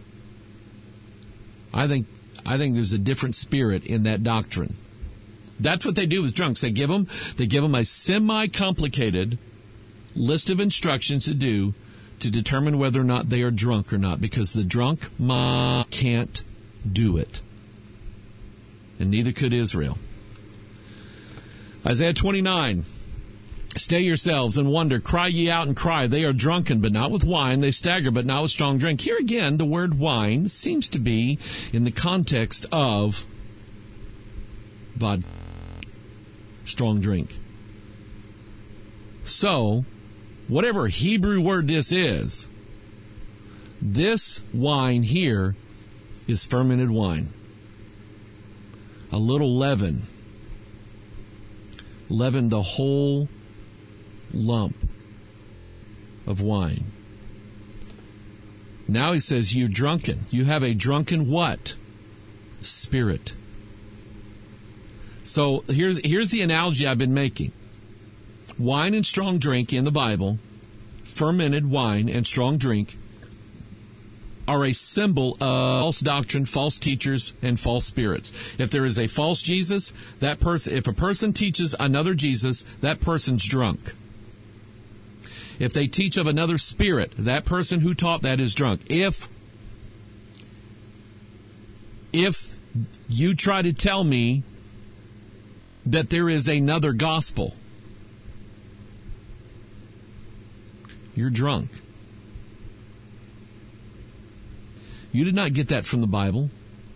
I think there's a different spirit in that doctrine. That's what they do with drunks. They give them a semi-complicated list of instructions to do to determine whether or not they are drunk or not, because the drunk can't do it. And neither could Israel. Isaiah 29, stay yourselves and wonder, cry ye out and cry. They are drunken, but not with wine. They stagger, but not with strong drink. Here again, the word wine seems to be in the context of vodka, strong drink. So, whatever Hebrew word this is, this wine here is fermented wine. A little leaven. Leaven the whole lump of wine. Now he says, you're drunken. You have a drunken what? Spirit. So here's the analogy I've been making. Wine and strong drink in the Bible, fermented wine and strong drink, are a symbol of false doctrine, false teachers, and false spirits. If there is a false Jesus, if a person teaches another Jesus, that person's drunk. If they teach of another spirit, that person who taught that is drunk. If you try to tell me that there is another gospel, you're drunk. You did not get that from the Bible.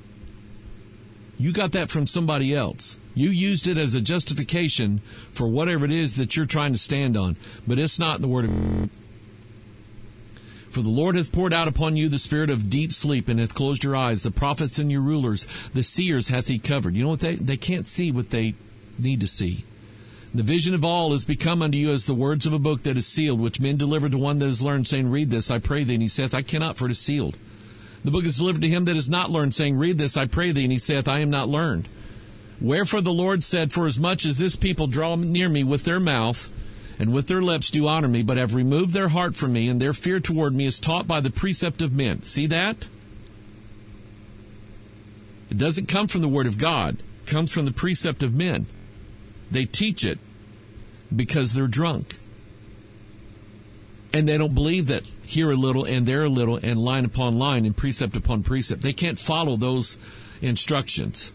You got that from somebody else. You used it as a justification for whatever it is that you're trying to stand on. But it's not in the Word of God. For the Lord hath poured out upon you the spirit of deep sleep, and hath closed your eyes. The prophets and your rulers, the seers hath he covered. You know what? They can't see what they need to see. The vision of all is become unto you as the words of a book that is sealed, which men deliver to one that is learned, saying, Read this, I pray thee. And he saith, I cannot, for it is sealed. The book is delivered to him that is not learned, saying, Read this, I pray thee. And he saith, I am not learned. Wherefore the Lord said, For as much as this people draw near me with their mouth, and with their lips do honor me, but have removed their heart from me, and their fear toward me is taught by the precept of men. See that? It doesn't come from the Word of God. It comes from the precept of men. They teach it because they're drunk. And they don't believe that here a little and there a little and line upon line and precept upon precept. They can't follow those instructions.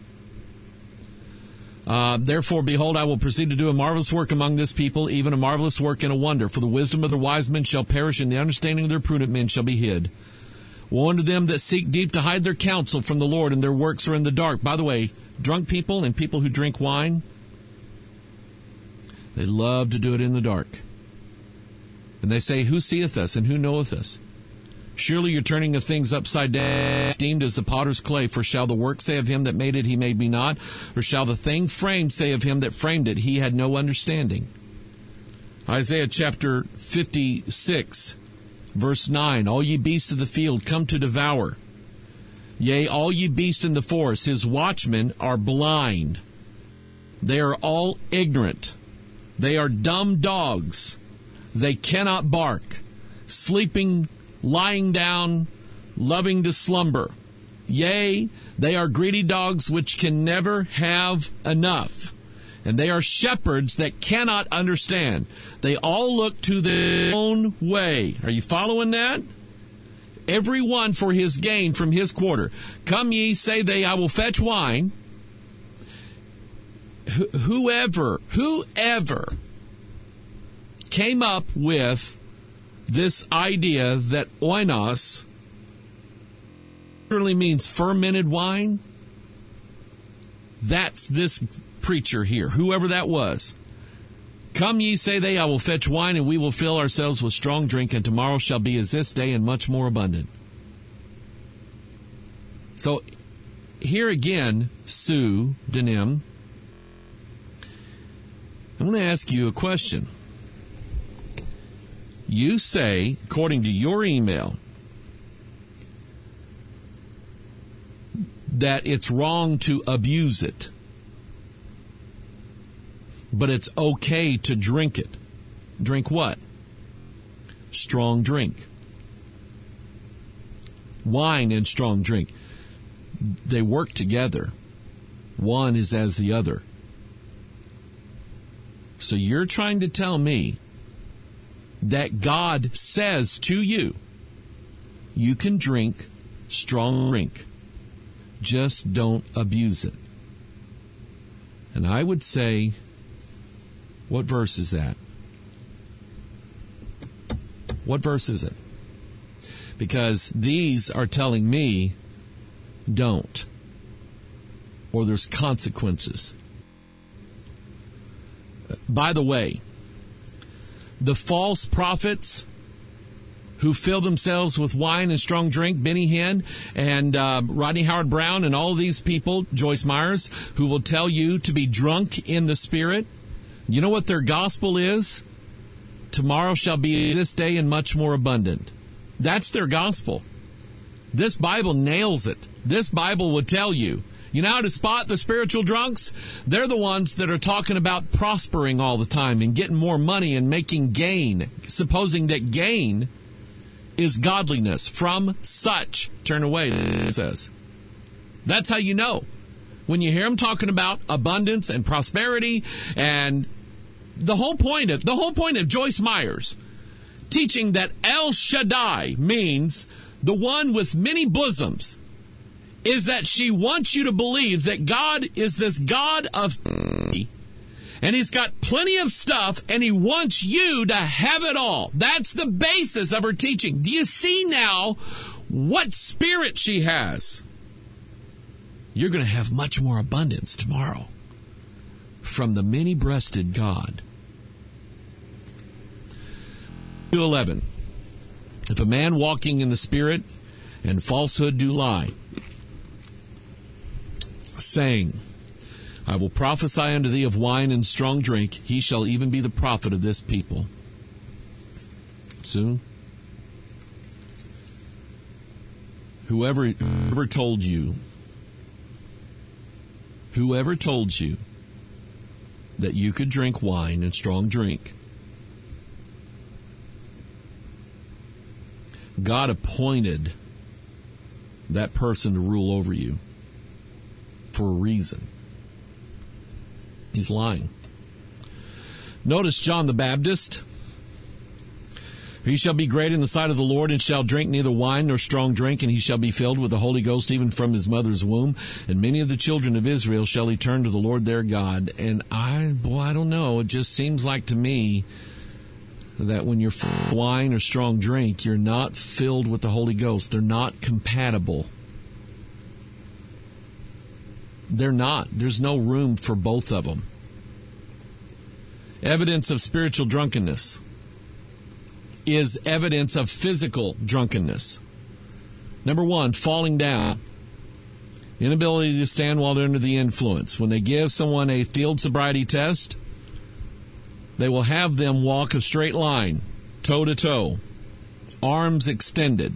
Therefore, behold, I will proceed to do a marvelous work among this people, even a marvelous work and a wonder. For the wisdom of the wise men shall perish, and the understanding of their prudent men shall be hid. Woe unto them that seek deep to hide their counsel from the Lord, and their works are in the dark. By the way, drunk people and people who drink wine, they love to do it in the dark. And they say, Who seeth us, and who knoweth us? Surely you're turning of things upside down, esteemed as the potter's clay. For shall the work say of him that made it, he made me not? Or shall the thing framed say of him that framed it, he had no understanding? Isaiah chapter 56, verse 9. All ye beasts of the field come to devour. Yea, all ye beasts in the forest, his watchmen are blind. They are all ignorant. They are dumb dogs. They cannot bark. Sleeping, lying down, loving to slumber. Yea, they are greedy dogs which can never have enough. And they are shepherds that cannot understand. They all look to their own way. Are you following that? Every one for his gain from his quarter. Come ye, say they, I will fetch wine. Whoever came up with this idea that oinos literally means fermented wine, that's this preacher here, whoever that was. Come ye, say they, I will fetch wine, and we will fill ourselves with strong drink, and tomorrow shall be as this day, and much more abundant. So, here again, pseudonym, I'm going to ask you a question. You say, according to your email, that it's wrong to abuse it, but it's okay to drink it. Drink what? Strong drink. Wine and strong drink. They work together. One is as the other. So you're trying to tell me that God says to you, you can drink strong drink. Just don't abuse it. And I would say, what verse is that? What verse is it? Because these are telling me, don't. Or there's consequences. By the way, the false prophets who fill themselves with wine and strong drink, Benny Hinn and Rodney Howard-Browne and all these people, Joyce Myers, who will tell you to be drunk in the Spirit, you know what their gospel is? Tomorrow shall be this day and much more abundant. That's their gospel. This Bible nails it. This Bible will tell you. You know how to spot the spiritual drunks? They're the ones that are talking about prospering all the time and getting more money and making gain, supposing that gain is godliness. From such, turn away, it says. That's how you know. When you hear them talking about abundance and prosperity, and the whole point of Joyce Myers teaching that El Shaddai means the one with many bosoms, is that she wants you to believe that God is this God of and he's got plenty of stuff and he wants you to have it all. That's the basis of her teaching. Do you see now what spirit she has? you're going to have much more abundance tomorrow from the many-breasted God. 2:11. If a man walking in the Spirit and falsehood do lie, saying, I will prophesy unto thee of wine and strong drink, he shall even be the prophet of this people. Soon, whoever told you that you could drink wine and strong drink, God appointed that person to rule over you for a reason. He's lying. Notice John the Baptist. He shall be great in the sight of the Lord, and shall drink neither wine nor strong drink, and he shall be filled with the Holy Ghost even from his mother's womb. And many of the children of Israel shall he turn to the Lord their God. And I don't know. It just seems like to me that when you're full of wine or strong drink, you're not filled with the Holy Ghost. They're not compatible. They're not. There's no room for both of them. Evidence of spiritual drunkenness is evidence of physical drunkenness. Number one, falling down. Inability to stand while they're under the influence. When they give someone a field sobriety test, they will have them walk a straight line, toe to toe, arms extended.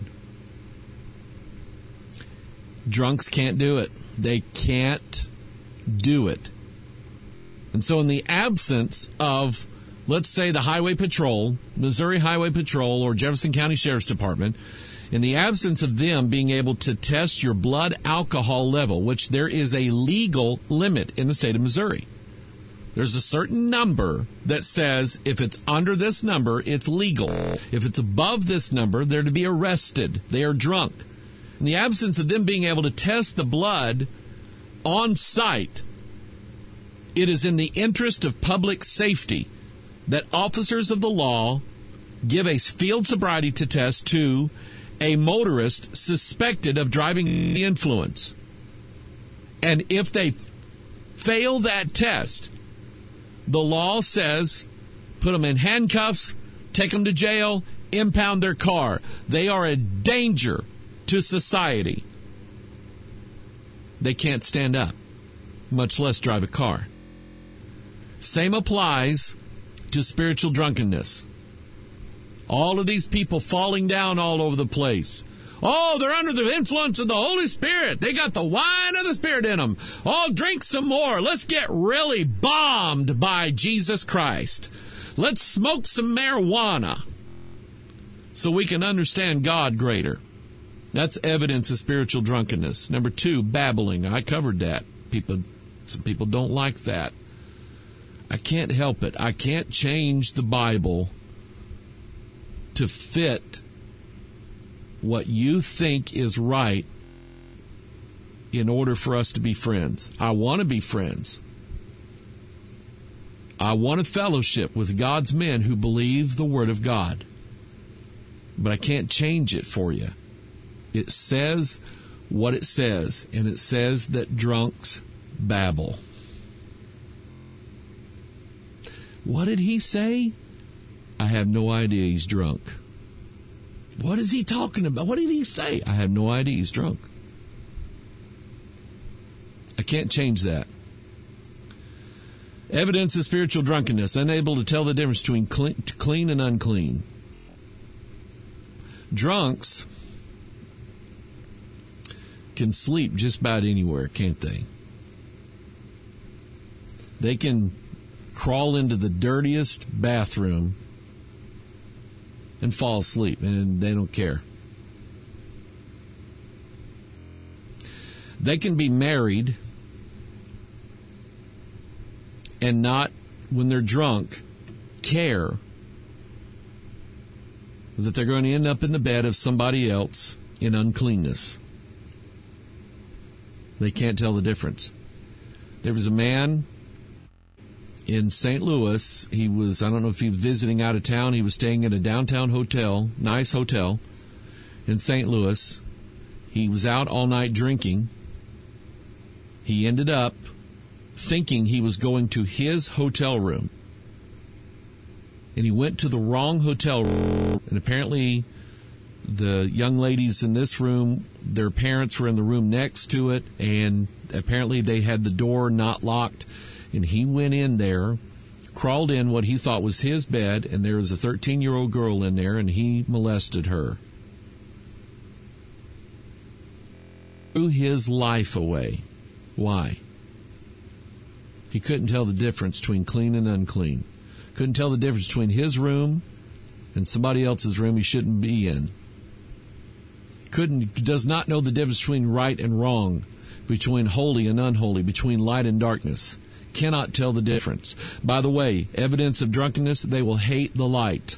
Drunks can't do it. They can't do it. And so in the absence of, let's say, the Highway Patrol, Missouri Highway Patrol, or Jefferson County Sheriff's Department, in the absence of them being able to test your blood alcohol level, which there is a legal limit in the state of Missouri. There's a certain number that says if it's under this number, it's legal. If it's above this number, they're to be arrested. They are drunk. In the absence of them being able to test the blood on site, it is in the interest of public safety that officers of the law give a field sobriety test to a motorist suspected of driving the influence. And if they fail that test, the law says put them in handcuffs, take them to jail, impound their car. They are a danger to society. They can't stand up, much less drive a car. Same applies to spiritual drunkenness. All of these people falling down all over the place. Oh, they're under the influence of the Holy Spirit. They got the wine of the Spirit in them. Oh, drink some more. Let's get really bombed by Jesus Christ. Let's smoke some marijuana so we can understand God greater. That's evidence of spiritual drunkenness. Number two, babbling. I covered that. Some people don't like that. I can't help it. I can't change the Bible to fit what you think is right in order for us to be friends. I want to be friends. I want a fellowship with God's men who believe the Word of God. But I can't change it for you. It says what it says, and it says that drunks babble. What did he say? I have no idea. He's drunk. What is he talking about? What did he say? I have no idea. He's drunk. I can't change that. Evidence of spiritual drunkenness, unable to tell the difference between clean and unclean. Drunks can sleep just about anywhere, can't they? They can crawl into the dirtiest bathroom and fall asleep, and they don't care. They can be married and not, when they're drunk, care that they're going to end up in the bed of somebody else in uncleanness. They can't tell the difference. There was a man in St. Louis. He was, I don't know if he was visiting out of town. He was staying at a downtown hotel, nice hotel in St. Louis. He was out all night drinking. He ended up thinking he was going to his hotel room. And he went to the wrong hotel room. And apparently the young ladies in this room, their parents were in the room next to it. And apparently they had the door not locked. And he went in there, crawled in what he thought was his bed. And there was a 13-year-old girl in there, and he molested her. Threw his life away. Why? He couldn't tell the difference between clean and unclean. Couldn't tell the difference between his room and somebody else's room he shouldn't be in. Does not know the difference between right and wrong, between holy and unholy, between light and darkness. Cannot tell the difference. By the way, evidence of drunkenness, they will hate the light.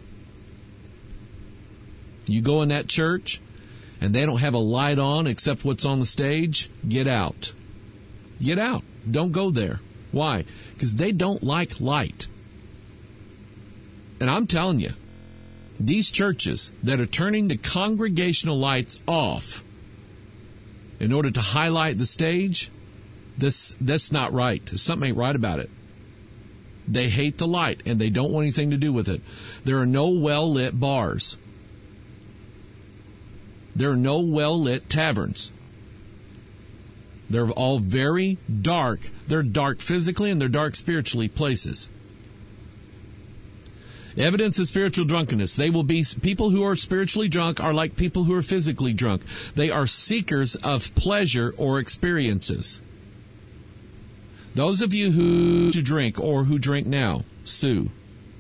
You go in that church and they don't have a light on except what's on the stage, get out. Get out. Don't go there. Why? Because they don't like light. And I'm telling you, these churches that are turning the congregational lights off in order to highlight the stage, that's not right. Something ain't right about it. They hate the light, and they don't want anything to do with it. There are no well-lit bars. There are no well-lit taverns. They're all very dark. They're dark physically and they're dark spiritually places. Evidence of spiritual drunkenness. They will be, people who are spiritually drunk are like people who are physically drunk. They are seekers of pleasure or experiences. Those of you who drink or who drink now, Sue.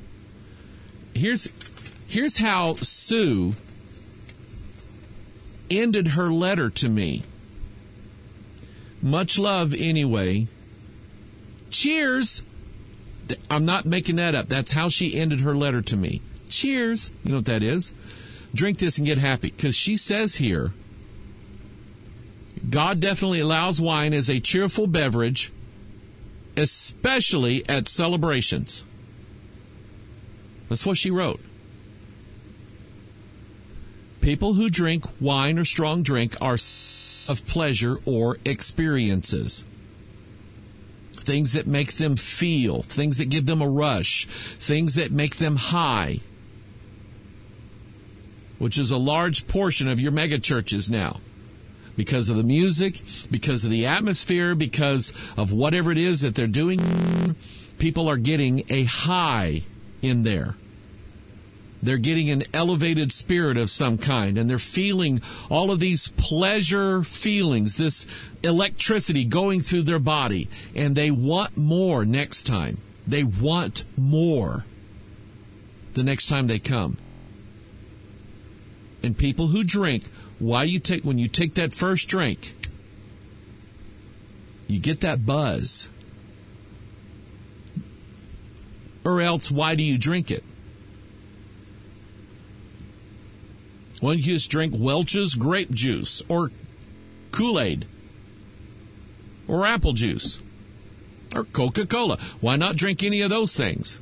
Here's how Sue ended her letter to me. Much love anyway. Cheers. I'm not making that up. That's how she ended her letter to me. Cheers. You know what that is? Drink this and get happy. Because she says here, God definitely allows wine as a cheerful beverage, especially at celebrations. That's what she wrote. People who drink wine or strong drink are of pleasure or experiences. Things that make them feel, things that give them a rush, things that make them high, which is a large portion of your mega churches now. Because of the music, because of the atmosphere, because of whatever it is that they're doing, people are getting a high in there. They're getting an elevated spirit of some kind, and they're feeling all of these pleasure feelings, this electricity going through their body, and they want more next time. They want more the next time they come. And people who drink, when you take that first drink, you get that buzz. Or else, why do you drink it? Why don't you just drink Welch's grape juice or Kool-Aid or apple juice or Coca-Cola? Why not drink any of those things?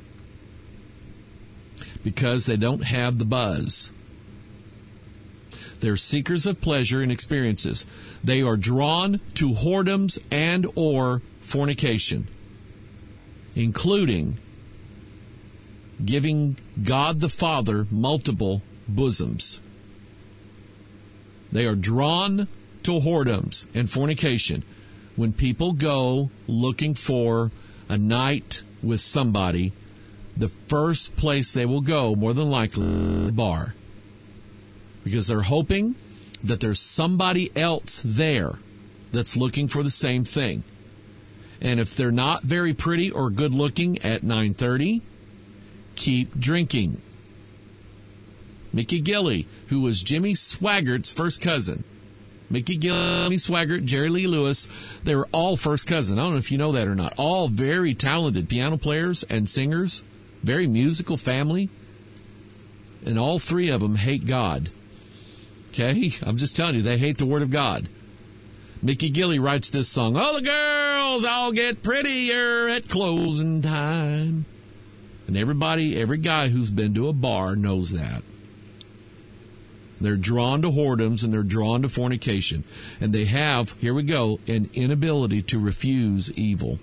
Because they don't have the buzz. They're seekers of pleasure and experiences. They are drawn to whoredoms and or fornication, including giving God the Father multiple bosoms. They are drawn to whoredoms and fornication. When people go looking for a night with somebody, the first place they will go, more than likely, the bar. Because they're hoping that there's somebody else there that's looking for the same thing. And if they're not very pretty or good looking at 9:30, keep drinking. Mickey Gilley, who was Jimmy Swaggart's first cousin. Mickey Gilley, Jimmy Swaggart, Jerry Lee Lewis, they were all first cousin. I don't know if you know that or not. All very talented piano players and singers, very musical family. And all three of them hate God. Okay? I'm just telling you, they hate the Word of God. Mickey Gilley writes this song, "All the girls all get prettier at closing time." And every guy who's been to a bar knows that. They're drawn to whoredoms and they're drawn to fornication. And they have, here we go, an inability to refuse evil.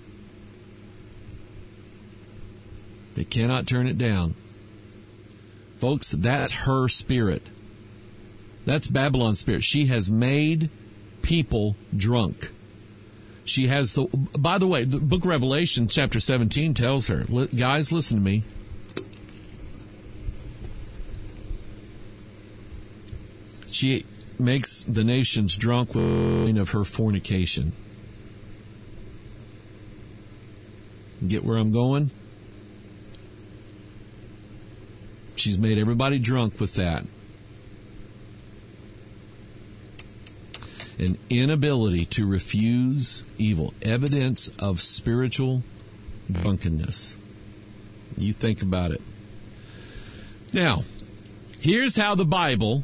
They cannot turn it down. Folks, that's her spirit. That's Babylon's spirit. She has made people drunk. She has by the way, the book of Revelation, chapter 17, tells her, guys, listen to me. She makes the nations drunk with her fornication. Get where I'm going? She's made everybody drunk with that. An inability to refuse evil. Evidence of spiritual drunkenness. You think about it. Now, here's how the Bible,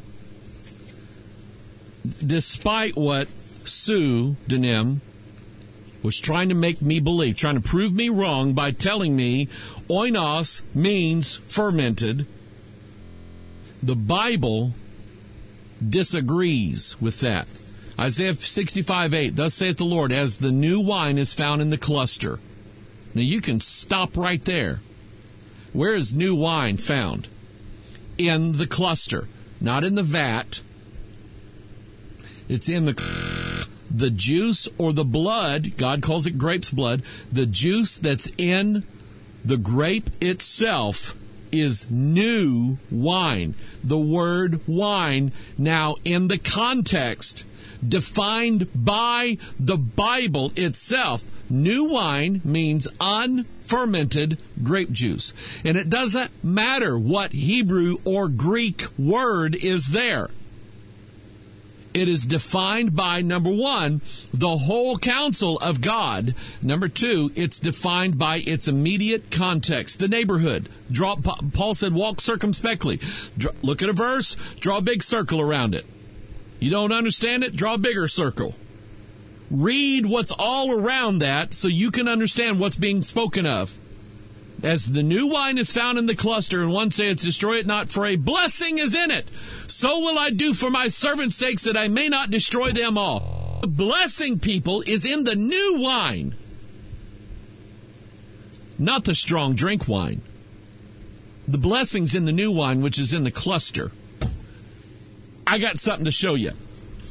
despite what Sue Denim was trying to make me believe, trying to prove me wrong by telling me oinos means fermented, the Bible disagrees with that. Isaiah 65:8, thus saith the Lord, as the new wine is found in the cluster. Now you can stop right there. Where is new wine found? In the cluster, not in the vat. It's in the juice or the blood. God calls it grape's blood. The juice that's in the grape itself is new wine. The word wine, now in the context, defined by the Bible itself, new wine means unfermented grape juice. And it doesn't matter what Hebrew or Greek word is there. It is defined by, number one, the whole counsel of God. Number two, it's defined by its immediate context, the neighborhood. Paul said, walk circumspectly. Look at a verse, draw a big circle around it. You don't understand it? Draw a bigger circle. Read what's all around that so you can understand what's being spoken of. As the new wine is found in the cluster, and one saith, destroy it not, for a blessing is in it. So will I do for my servants' sakes, that I may not destroy them all. The blessing, people, is in the new wine, not the strong drink wine. The blessing's in the new wine, which is in the cluster. I got something to show you.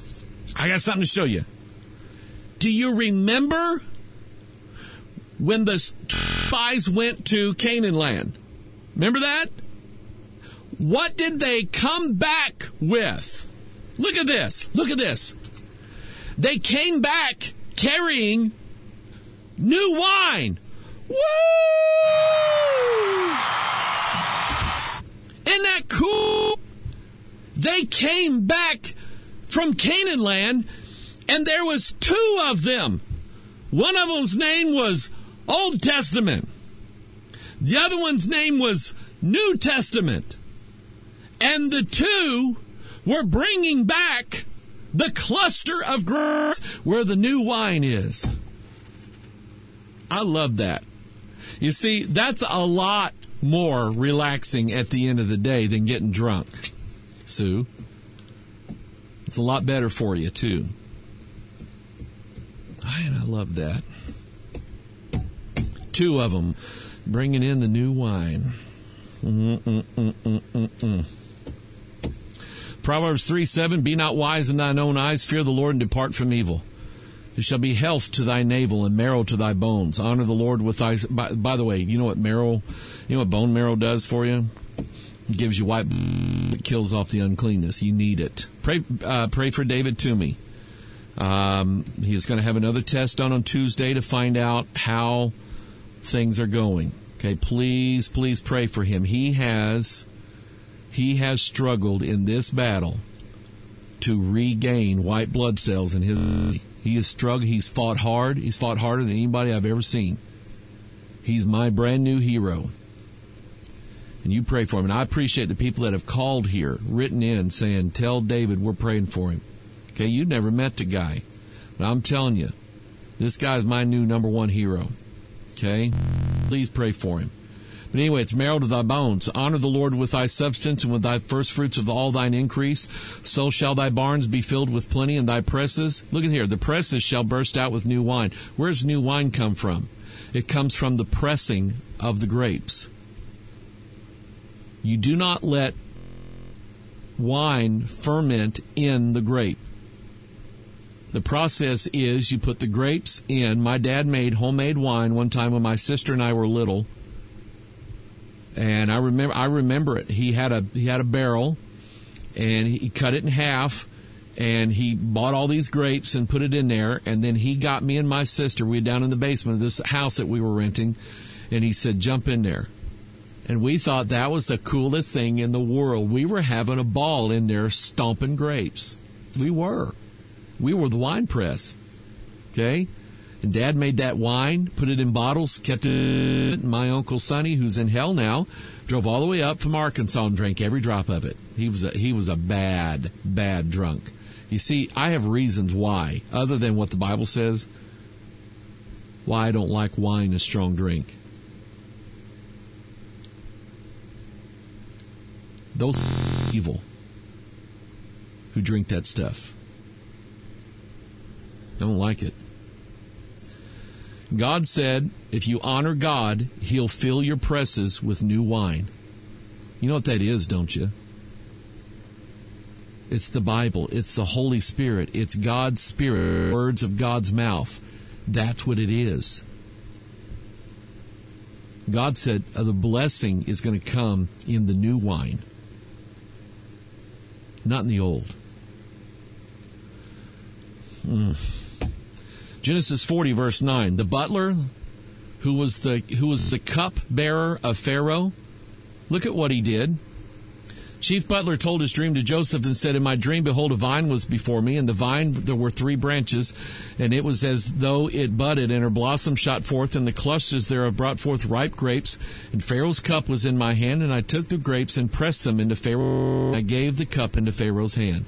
Do you remember when the spies went to Canaan land? Remember that? What did they come back with? Look at this. They came back carrying new wine. Woo! Isn't that cool? They came back from Canaan land, and there was two of them. One of them's name was Old Testament. The other one's name was New Testament. And the two were bringing back the cluster of grapes where the new wine is. I love that. You see, that's a lot more relaxing at the end of the day than getting drunk, Sue. It's a lot better for you, too. And I love that. Two of them bringing in the new wine. Proverbs 3:7, be not wise in thine own eyes, fear the Lord and depart from evil. It shall be health to thy navel and marrow to thy bones. Honor the Lord with thy... By the way, you know what bone marrow does for you? It gives you white... It kills off the uncleanness. You need it. Pray for David Toomey. He is going to have another test on Tuesday to find out how things are going. Okay, please pray for him. He has struggled in this battle to regain white blood cells in his body. He has struggled. He's fought hard. He's fought harder than anybody I've ever seen. He's my brand new hero. And you pray for him. And I appreciate the people that have called here, written in, saying, tell David we're praying for him. Okay, you've never met the guy. But I'm telling you, this guy's my new number one hero. Okay? Please pray for him. But anyway, it's marrow to thy bones. Honor the Lord with thy substance and with thy first fruits of all thine increase. So shall thy barns be filled with plenty, and thy presses. Look at here. The presses shall burst out with new wine. Where does new wine come from? It comes from the pressing of the grapes. You do not let wine ferment in the grape. The process is you put the grapes in. My dad made homemade wine one time when my sister and I were little. And I remember it. He had a barrel, and he cut it in half, and he bought all these grapes and put it in there. And then he got me and my sister. We were down in the basement of this house that we were renting, and he said, "Jump in there." And we thought that was the coolest thing in the world. We were having a ball in there stomping grapes. We were the wine press. Okay. And Dad made that wine, put it in bottles, kept it. My Uncle Sonny, who's in hell now, drove all the way up from Arkansas and drank every drop of it. He was a bad drunk. You see, I have reasons why, other than what the Bible says, why I don't like wine, a strong drink. Those evil who drink that stuff. I don't like it. God said, if you honor God, He'll fill your presses with new wine. You know what that is, don't you? It's the Bible. It's the Holy Spirit. It's God's Spirit, words of God's mouth. That's what it is. God said the blessing is going to come in the new wine, not in the old. Genesis 40, verse 9. The butler, who was the cup bearer of Pharaoh, look at what he did. Chief butler told his dream to Joseph and said, in my dream, behold, a vine was before me, and the vine, there were 3 branches, and it was as though it budded, and her blossom shot forth, and the clusters thereof brought forth ripe grapes. And Pharaoh's cup was in my hand, and I took the grapes and pressed them into Pharaoh. I gave the cup into Pharaoh's hand.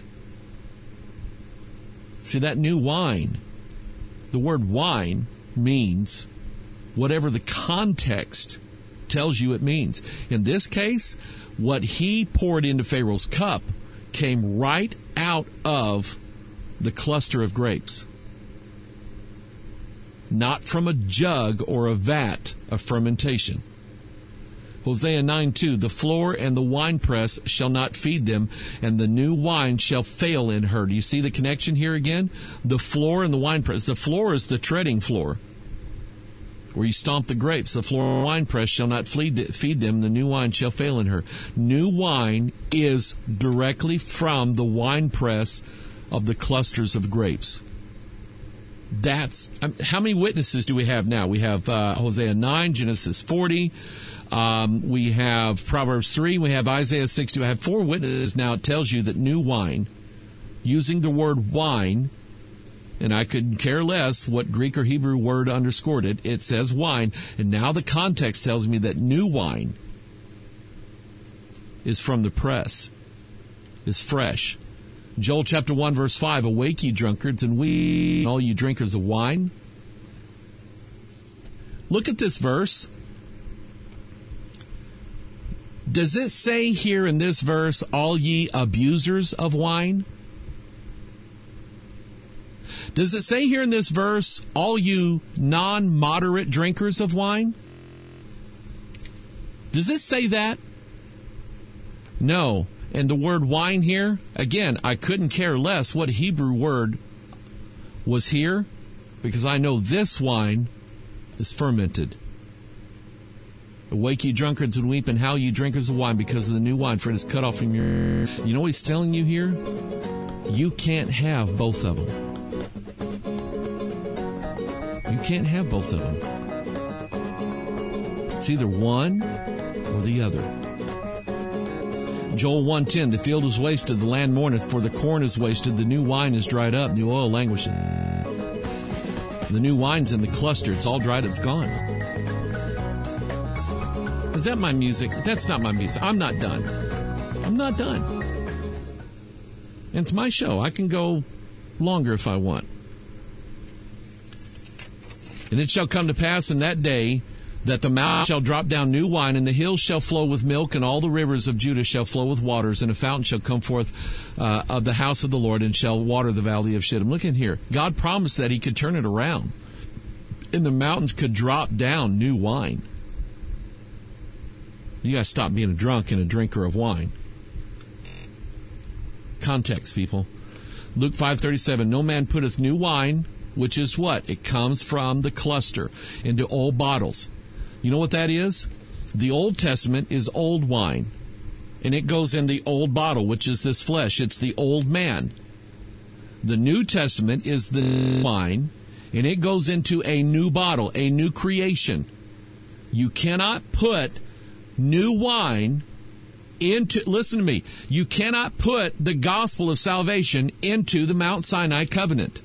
See, that new wine, the word wine means whatever the context tells you it means. In this case, what he poured into Pharaoh's cup came right out of the cluster of grapes, not from a jug or a vat of fermentation. Hosea 9:2, the floor and the winepress shall not feed them, and the new wine shall fail in her. Do you see the connection here again? The floor and the winepress. The floor is the treading floor, where you stomp the grapes. The floor and winepress shall not feed them, the new wine shall fail in her. New wine is directly from the winepress of the clusters of grapes. That's, how many witnesses do we have now? We have Hosea 9, Genesis 40, we have Proverbs 3, we have Isaiah 60. We have 4 witnesses now. It tells you that new wine, using the word wine, and I could care less what Greek or Hebrew word underscored it. It says wine. And now the context tells me that new wine is from the press, is fresh. Joel chapter 1, verse 5, awake ye drunkards, and we, all you drinkers of wine. Look at this verse. Does it say here in this verse, all ye abusers of wine? Does it say here in this verse, all you non-moderate drinkers of wine? Does it say that? No. And the word wine here, again, I couldn't care less what Hebrew word was here, because I know this wine is fermented. Awake ye drunkards and weep, and howl ye drinkers of wine, because of the new wine, for it is cut off from your... You know what he's telling you here? You can't have both of them. You can't have both of them. It's either one or the other. Joel 1:10, the field is wasted, the land mourneth, for the corn is wasted, the new wine is dried up, the oil languisheth. The new wine's in the cluster, it's all dried up, it's gone. Is that my music? That's not my music. I'm not done. I'm not done. And it's my show. I can go longer if I want. And it shall come to pass in that day that the mount shall drop down new wine, and the hills shall flow with milk, and all the rivers of Judah shall flow with waters, and a fountain shall come forth of the house of the Lord, and shall water the valley of Shittim. Look in here. God promised that he could turn it around, and the mountains could drop down new wine. You got to stop being a drunk and a drinker of wine. Context, people. Luke 5:37, no man putteth new wine, which is what? It comes from the cluster, into old bottles. You know what that is? The Old Testament is old wine, and it goes in the old bottle, which is this flesh. It's the old man. The New Testament is the wine, and it goes into a new bottle, a new creation. You cannot put new wine into, listen to me, you cannot put the gospel of salvation into the Mount Sinai covenant.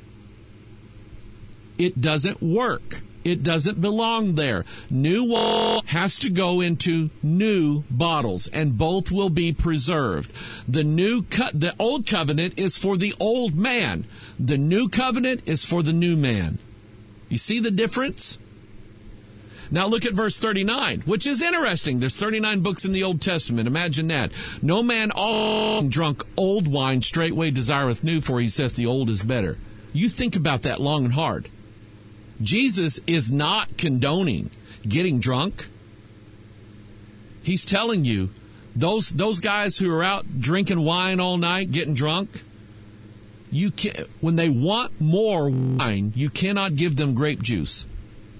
It doesn't work. It doesn't belong there. New wine has to go into new bottles, and both will be preserved. The old covenant is for the old man. The new covenant is for the new man. You see the difference? Now look at verse 39, which is interesting. There's 39 books in the Old Testament. Imagine that. No man all drunk old wine straightway desireth new, for he saith the old is better. You think about that long and hard. Jesus is not condoning getting drunk. He's telling you, those guys who are out drinking wine all night, getting drunk, when they want more wine, you cannot give them grape juice.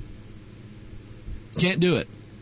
Can't do it.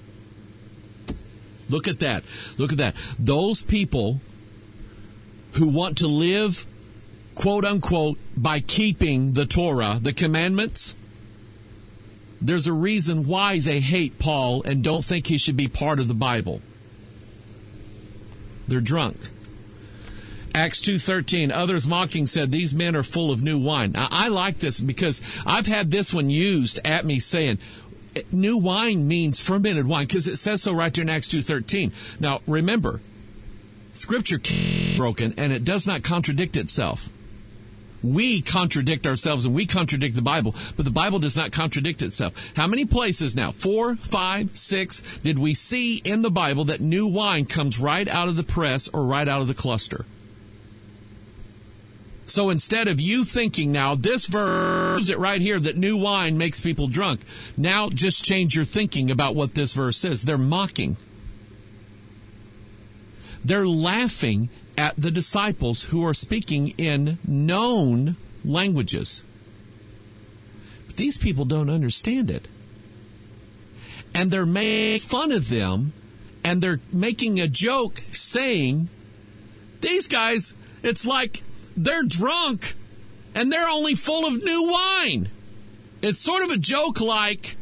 Look at that. Look at that. Those people who want to live, quote unquote, by keeping the Torah, the commandments, there's a reason why they hate Paul and don't think he should be part of the Bible. They're drunk. Acts 2:13, others mocking said, these men are full of new wine. Now, I like this because I've had this one used at me saying, new wine means fermented wine, because it says so right there in Acts 2:13. Now, remember, Scripture is broken, and it does not contradict itself. We contradict ourselves, and we contradict the Bible, but the Bible does not contradict itself. How many places now, 4, 5, 6, did we see in the Bible that new wine comes right out of the press or right out of the cluster? So instead of you thinking now, this verse it right here that new wine makes people drunk, now just change your thinking about what this verse says. They're mocking. They're laughing at the disciples who are speaking in known languages. But these people don't understand it. And they're making fun of them, and they're making a joke saying, these guys, it's like they're drunk and they're only full of new wine. It's sort of a joke like,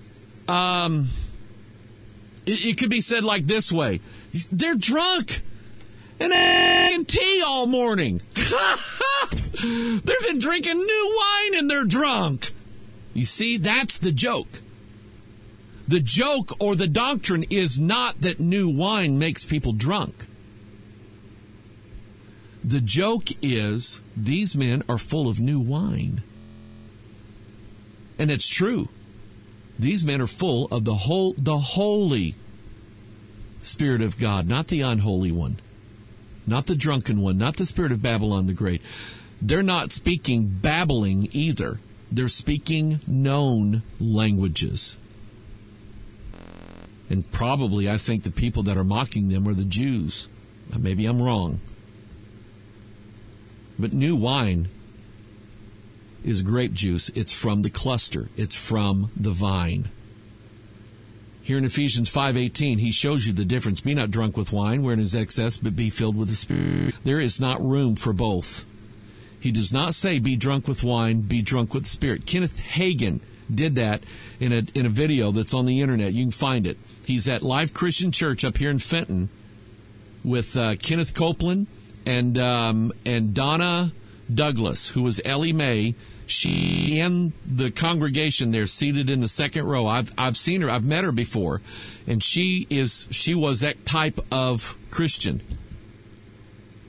it could be said like this way. They're drunk and having tea all morning. They've been drinking new wine and they're drunk. You see, that's the joke. The joke or the doctrine is not that new wine makes people drunk. The joke is these men are full of new wine. And it's true. These men are full of the Holy Spirit of God, not the unholy one, not the drunken one, not the spirit of Babylon the Great. They're not speaking babbling either. They're speaking known languages. And probably I think the people that are mocking them are the Jews. Now, maybe I'm wrong. But new wine is grape juice. It's from the cluster. It's from the vine. Here in Ephesians 5:18, he shows you the difference. Be not drunk with wine, wherein is excess, but be filled with the Spirit. There is not room for both. He does not say be drunk with wine, be drunk with the Spirit. Kenneth Hagin did that in a video that's on the internet. You can find it. He's at Life Christian Church up here in Fenton with Kenneth Copeland and Donna Douglas, who was Ellie Mae. She and the congregation there seated in the second row. I've seen her. I've met her before, and she was that type of Christian.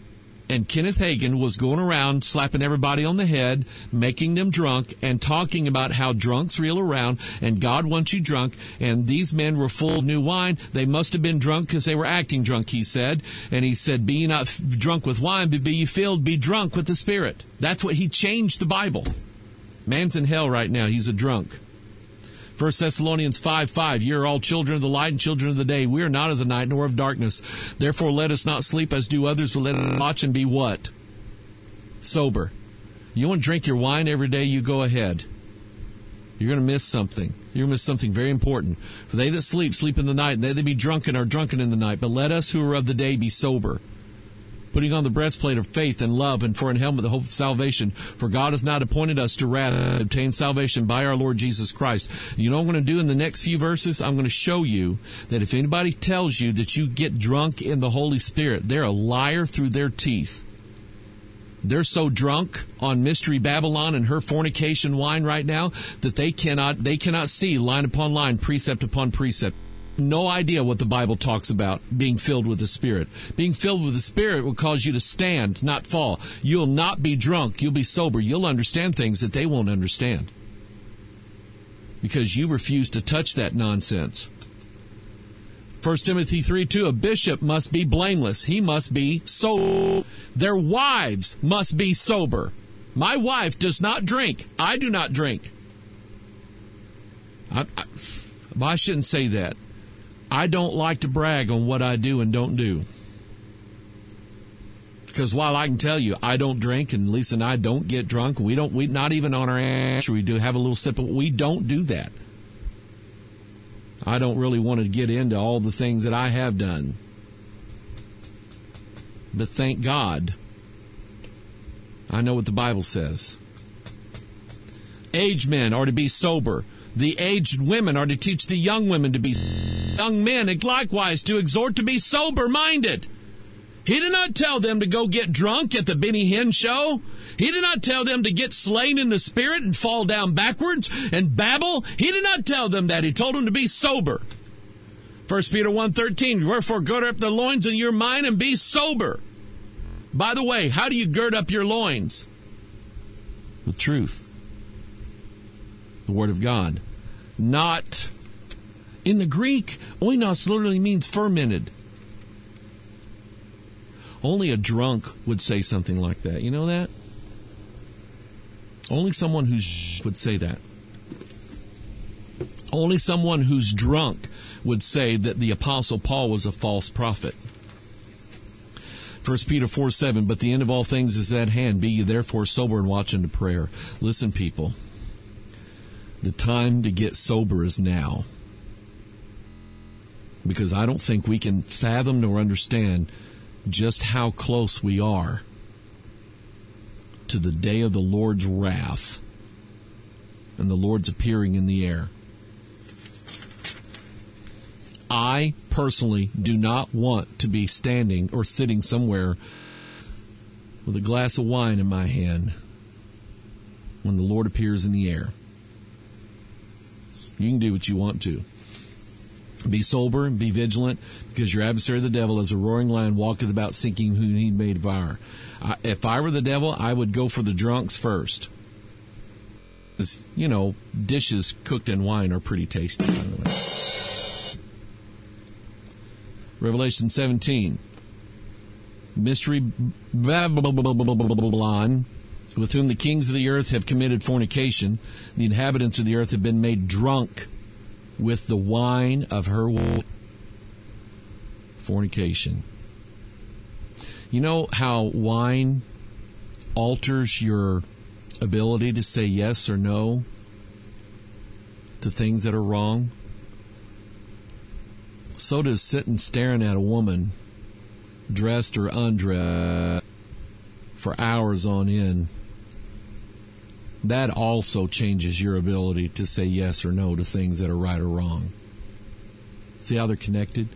And Kenneth Hagin was going around slapping everybody on the head, making them drunk, and talking about how drunks reel around, and God wants you drunk, and these men were full of new wine. They must have been drunk because they were acting drunk, he said. And he said, be ye not drunk with wine, but be ye filled, be drunk with the Spirit. That's what he changed the Bible. Man's in hell right now. He's a drunk. 1 Thessalonians 5:5, ye are all children of the light and children of the day. We are not of the night nor of darkness. Therefore let us not sleep as do others, but let us watch and be what? Sober. You want to drink your wine every day, you go ahead. You're going to miss something. You're going to miss something very important. For they that sleep, sleep in the night, and they that be drunken are drunken in the night. But let us who are of the day be sober, putting on the breastplate of faith and love, and for an helmet the hope of salvation. For God hath not appointed us to wrath, but obtain salvation by our Lord Jesus Christ. You know what I'm going to do in the next few verses? I'm going to show you that if anybody tells you that you get drunk in the Holy Spirit, they're a liar through their teeth. They're so drunk on Mystery Babylon and her fornication wine right now that they cannot see line upon line, precept upon precept. No idea what the Bible talks about being filled with the Spirit. Being filled with the Spirit will cause you to stand, not fall. You'll not be drunk. You'll be sober. You'll understand things that they won't understand because you refuse to touch that nonsense. 1 Timothy 3:2, a bishop must be blameless. He must be sober. Their wives must be sober. My wife does not drink. I do not drink. I shouldn't say that. I don't like to brag on what I do and don't do. Because while I can tell you I don't drink, and Lisa and I don't get drunk, we not even on our ash, we do have a little sip, but we don't do that. I don't really want to get into all the things that I have done. But thank God, I know what the Bible says. Aged men are to be sober. The aged women are to teach the young women to be young men, and likewise to exhort to be sober-minded. He did not tell them to go get drunk at the Benny Hinn show. He did not tell them to get slain in the spirit and fall down backwards and babble. He did not tell them that. He told them to be sober. 1 Peter 1:13, wherefore gird up the loins of your mind and be sober. By the way, how do you gird up your loins? With truth. The Word of God. Not, in the Greek, oinos literally means fermented. Only a drunk would say something like that. You know that? Only someone who's would say that. Only someone who's drunk would say that the Apostle Paul was a false prophet. 1 Peter 4:7, but the end of all things is at hand. Be ye therefore sober and watch unto prayer. Listen, people. The time to get sober is now. Because I don't think we can fathom nor understand just how close we are to the day of the Lord's wrath and the Lord's appearing in the air. I personally do not want to be standing or sitting somewhere with a glass of wine in my hand when the Lord appears in the air. You can do what you want to. Be sober and be vigilant, because your adversary the devil as a roaring lion walketh about seeking whom he may devour. If I were the devil, I would go for the drunks first. Because, you know, dishes cooked in wine are pretty tasty, by the way. Revelation 17. Mystery Babylon, with whom the kings of the earth have committed fornication. The inhabitants of the earth have been made drunk with the wine of her fornication. You know how wine alters your ability to say yes or no to things that are wrong? So does sitting staring at a woman, dressed or undressed, for hours on end. That also changes your ability to say yes or no to things that are right or wrong. See how they're connected?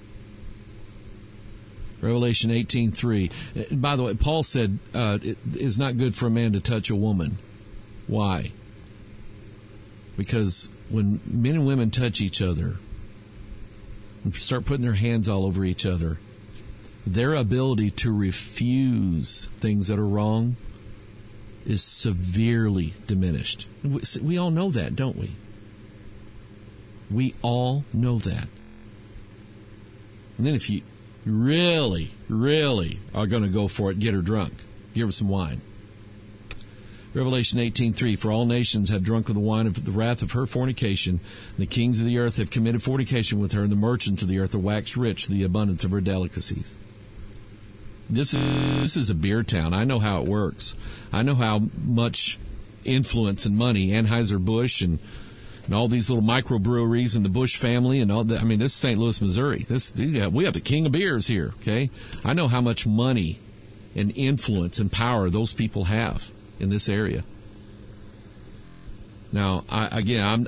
Revelation 18:3. By the way, Paul said it is not good for a man to touch a woman. Why? Because when men and women touch each other and start putting their hands all over each other, their ability to refuse things that are wrong is severely diminished. We all know that, don't we? We all know that. And then if you really, really are going to go for it, get her drunk. Give her some wine. Revelation 18:3, for all nations have drunk of the wine of the wrath of her fornication. The kings of the earth have committed fornication with her, and the merchants of the earth are waxed rich, the abundance of her delicacies. This is a beer town. I know how it works. I know how much influence and money Anheuser-Busch and all these little microbreweries and the Busch family and all that. I mean, this is St. Louis, Missouri. We have the king of beers here, okay? I know how much money and influence and power those people have in this area. Now, I'm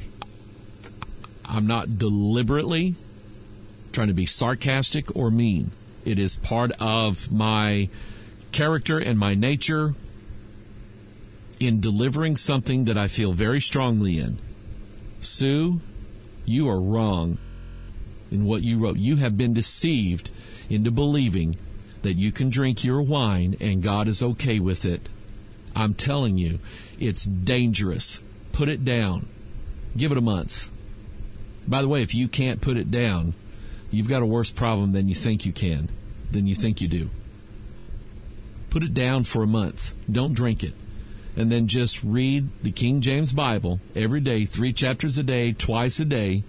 not deliberately trying to be sarcastic or mean. It is part of my character and my nature in delivering something that I feel very strongly in. Sue, you are wrong in what you wrote. You have been deceived into believing that you can drink your wine and God is okay with it. I'm telling you, it's dangerous. Put it down. Give it a month. By the way, if you can't put it down, you've got a worse problem than you think you can, than you think you do. Put it down for a month. Don't drink it. And then just read the King James Bible every day, 3 chapters a day, twice a day.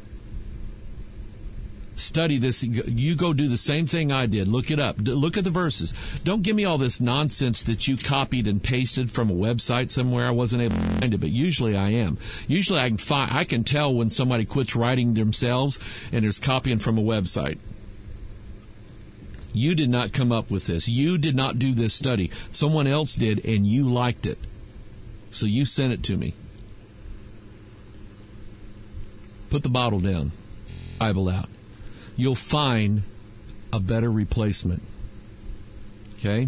Study this. You go do the same thing I did. Look it up. Look at the verses. Don't give me all this nonsense that you copied and pasted from a website somewhere. I wasn't able to find it, but usually I am. Usually I can tell when somebody quits writing themselves and is copying from a website. You did not come up with this. You did not do this study. Someone else did, and you liked it. So you sent it to me. Put the bottle down. Bible out. You'll find a better replacement. Okay?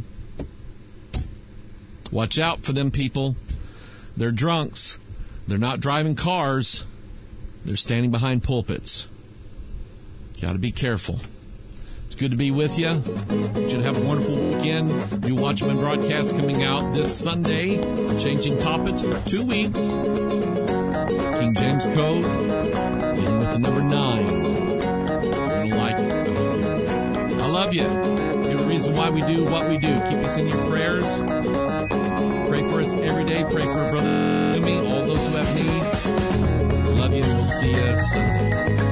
Watch out for them people. They're drunks. They're not driving cars. They're standing behind pulpits. Got to be careful. It's good to be with you. You should have a wonderful weekend. New Watchman broadcast coming out this Sunday. Changing topics for 2 weeks. King James Code. And with the number 9. You're going to like it. I love you. You're the reason why we do what we do. Keep us in your prayers. Pray for us every day. Pray for Brother Jimmy, all those who have needs. Love you, and we'll see you Sunday.